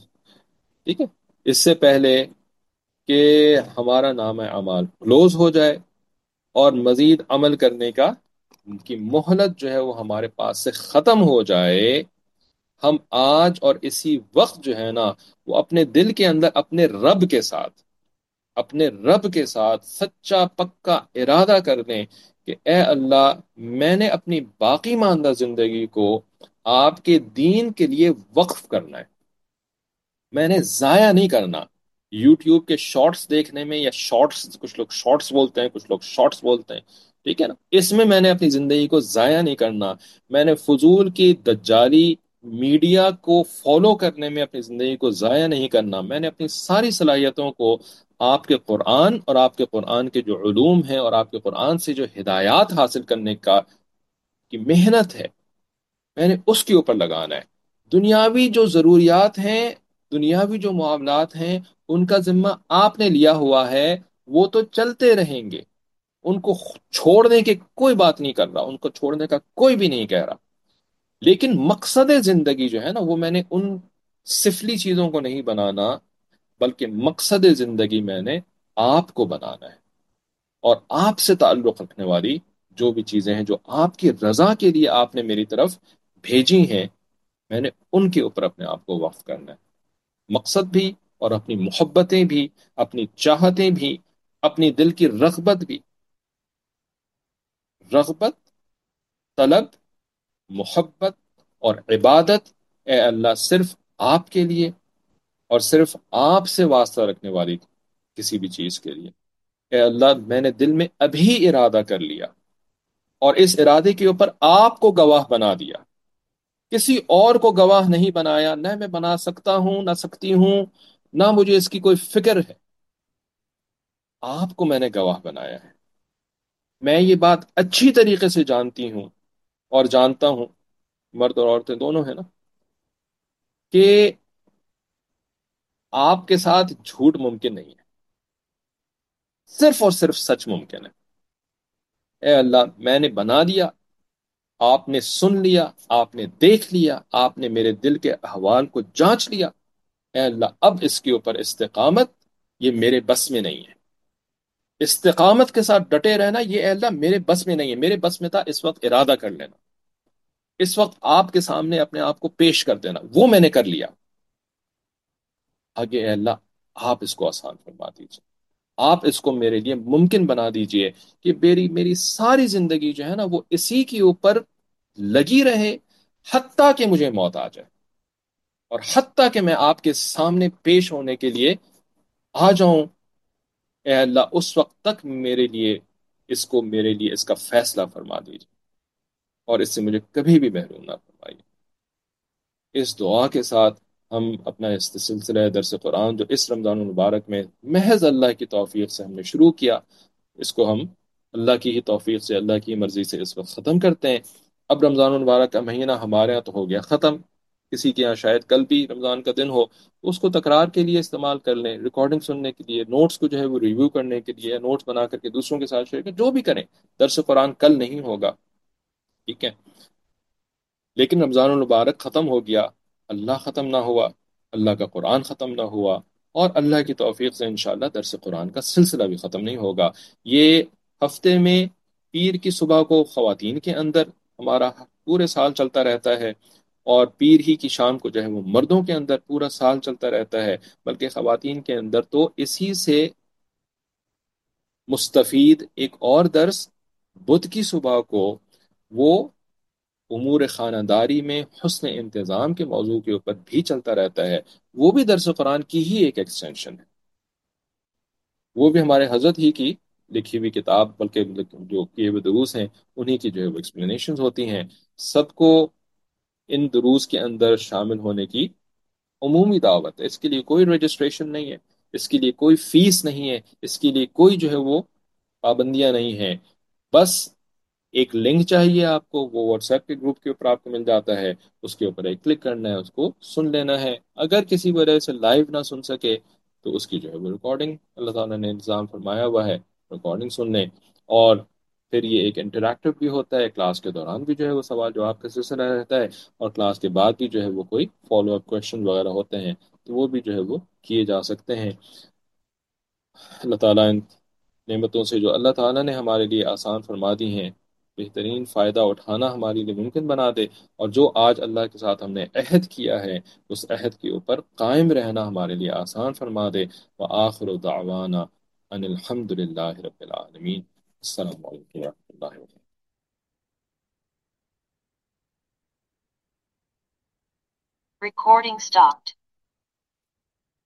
ٹھیک ہے، اس سے پہلے کہ ہمارا نام اعمال کلوز ہو جائے اور مزید عمل کرنے کا کی مہلت جو ہے وہ ہمارے پاس سے ختم ہو جائے، ہم آج اور اسی وقت جو ہے نا وہ اپنے دل کے اندر اپنے رب کے ساتھ اپنے رب کے ساتھ سچا پکا ارادہ کر دیں کہ اے اللہ، میں نے اپنی باقی ماندہ زندگی کو آپ کے دین کے لیے وقف کرنا ہے، میں نے ضائع نہیں کرنا. یوٹیوب کے شارٹس دیکھنے میں، یا شارٹس کچھ لوگ شارٹس بولتے ہیں، کچھ لوگ شارٹس بولتے ہیں. ٹھیک ہے نا، اس میں میں نے اپنی زندگی کو ضائع نہیں کرنا. میں نے فضول کی دجالی میڈیا کو فالو کرنے میں اپنی زندگی کو ضائع نہیں کرنا. میں نے اپنی ساری صلاحیتوں کو آپ کے قرآن اور آپ کے قرآن کے جو علوم ہیں اور آپ کے قرآن سے جو ہدایات حاصل کرنے کا کی محنت ہے، میں نے اس کے اوپر لگانا ہے. دنیاوی جو ضروریات ہیں، دنیاوی جو معاملات ہیں، ان کا ذمہ آپ نے لیا ہوا ہے، وہ تو چلتے رہیں گے. ان کو چھوڑنے کی کوئی بات نہیں کر رہا، ان کو چھوڑنے کا کوئی بھی نہیں کہہ رہا. لیکن مقصد زندگی جو ہے نا وہ میں نے ان سفلی چیزوں کو نہیں بنانا، بلکہ مقصد زندگی میں نے آپ کو بنانا ہے. اور آپ سے تعلق رکھنے والی جو بھی چیزیں ہیں جو آپ کی رضا کے لیے آپ نے میری طرف بھیجی ہیں، میں نے ان کے اوپر اپنے آپ کو وقف کرنا ہے. مقصد بھی اور اپنی محبتیں بھی، اپنی چاہتیں بھی، اپنی دل کی رغبت بھی، رغبت، طلب، محبت اور عبادت، اے اللہ صرف آپ کے لیے اور صرف آپ سے واسطہ رکھنے والی کسی بھی چیز کے لیے۔ اے اللہ میں نے دل میں ابھی ارادہ کر لیا اور اس ارادے کے اوپر آپ کو گواہ بنا دیا، کسی اور کو گواہ نہیں بنایا، نہ میں بنا سکتا ہوں نہ سکتی ہوں، نہ مجھے اس کی کوئی فکر ہے، آپ کو میں نے گواہ بنایا ہے۔ میں یہ بات اچھی طریقے سے جانتی ہوں اور جانتا ہوں، مرد اور عورتیں دونوں ہیں نا، کہ آپ کے ساتھ جھوٹ ممکن نہیں ہے، صرف اور صرف سچ ممکن ہے۔ اے اللہ میں نے بنا دیا، آپ نے سن لیا، آپ نے دیکھ لیا، آپ نے میرے دل کے احوال کو جانچ لیا، اے اللہ اب اس کے اوپر استقامت یہ میرے بس میں نہیں ہے، استقامت کے ساتھ ڈٹے رہنا یہ اے اللہ میرے بس میں نہیں ہے، میرے بس میں تھا اس وقت ارادہ کر لینا، اس وقت آپ کے سامنے اپنے آپ کو پیش کر دینا، وہ میں نے کر لیا، آگے اے اللہ آپ اس کو آسان فرما دیجیے، آپ اس کو میرے لیے ممکن بنا دیجئے کہ میری میری ساری زندگی جو ہے نا وہ اسی کے اوپر لگی رہے، حتیٰ کہ مجھے موت آ جائے، اور حتیٰ کہ میں آپ کے سامنے پیش ہونے کے لیے آ جاؤں، اے اللہ اس وقت تک میرے لیے اس کو میرے لیے اس کا فیصلہ فرما دیجیے اور اس سے مجھے کبھی بھی محروم نہ فرمائیے۔ اس دعا کے ساتھ ہم اپنا اس سلسلہ درس قرآن جو اس رمضان المبارک میں محض اللہ کی توفیق سے ہم نے شروع کیا، اس کو ہم اللہ کی ہی توفیق سے، اللہ کی مرضی سے اس وقت ختم کرتے ہیں۔ اب رمضان المبارک کا مہینہ ہمارے ہاں تو ہو گیا ختم، کسی کے یہاں شاید کل بھی رمضان کا دن ہو، اس کو تکرار کے لیے استعمال کر لیں، ریکارڈنگ سننے کے لیے، نوٹس کو جو ہے وہ ریویو کرنے کے لیے، نوٹس بنا کر کے دوسروں کے ساتھ شیئر کریں، جو بھی کریں۔ درس قرآن کل نہیں ہوگا، ٹھیک ہے، لیکن رمضان المبارک ختم ہو گیا، اللہ ختم نہ ہوا، اللہ کا قرآن ختم نہ ہوا، اور اللہ کی توفیق سے انشاءاللہ درس قرآن کا سلسلہ بھی ختم نہیں ہوگا۔ یہ ہفتے میں پیر کی صبح کو خواتین کے اندر ہمارا پورے سال چلتا رہتا ہے، اور پیر ہی کی شام کو جو ہے وہ مردوں کے اندر پورا سال چلتا رہتا ہے، بلکہ خواتین کے اندر تو اسی سے مستفید ایک اور درس بدھ کی صبح کو وہ امور خانہ داری میں حسن انتظام کے موضوع کے اوپر بھی چلتا رہتا ہے، وہ بھی درس قرآن کی ہی ایک ایکسٹینشن ہے، وہ بھی ہمارے حضرت ہی کی لکھی ہوئی کتاب، بلکہ جو کیے ہوئے دروس ہیں انہی کی جو ہے وہ ایکسپلینیشنز ہوتی ہیں۔ سب کو ان دروس کے اندر شامل ہونے کی عمومی دعوت ہے، اس کے لیے کوئی رجسٹریشن نہیں ہے، اس کے لیے کوئی فیس نہیں ہے، اس کے لیے کوئی جو ہے وہ پابندیاں نہیں ہیں، بس ایک لنک چاہیے آپ کو، وہ واٹس ایپ کے گروپ کے اوپر آپ کو مل جاتا ہے، اس کے اوپر ایک کلک کرنا ہے، اس کو سن لینا ہے، اگر کسی وجہ سے لائیو نہ سن سکے تو اس کی جو ہے وہ ریکارڈنگ اللہ تعالیٰ نے انتظام فرمایا ہوا ہے، ریکارڈنگ سن لیں۔ اور پھر یہ ایک انٹریکٹیو بھی ہوتا ہے، کلاس کے دوران بھی جو ہے وہ سوال جواب کا سلسلہ رہتا ہے، اور کلاس کے بعد بھی جو ہے وہ کوئی فالو اپ کوشچن وغیرہ ہوتے ہیں تو وہ بھی جو ہے وہ کیے جا سکتے ہیں۔ اللہ تعالیٰ ان نعمتوں سے جو اللہ تعالیٰ نے ہمارے لیے آسان فرما دی ہیں بہترین فائدہ اٹھانا ہمارے لیے ممکن بنا دے، اور جو آج اللہ کے ساتھ ہم نے عہد کیا ہے اس عہد کے اوپر قائم رہنا ہمارے لیے آسان فرما دے۔ وآخر دعوانا ان الحمد للہ رب العالمین۔ السلام علیکم ورحمۃ اللہ وبرکاتہ۔ Recording stopped.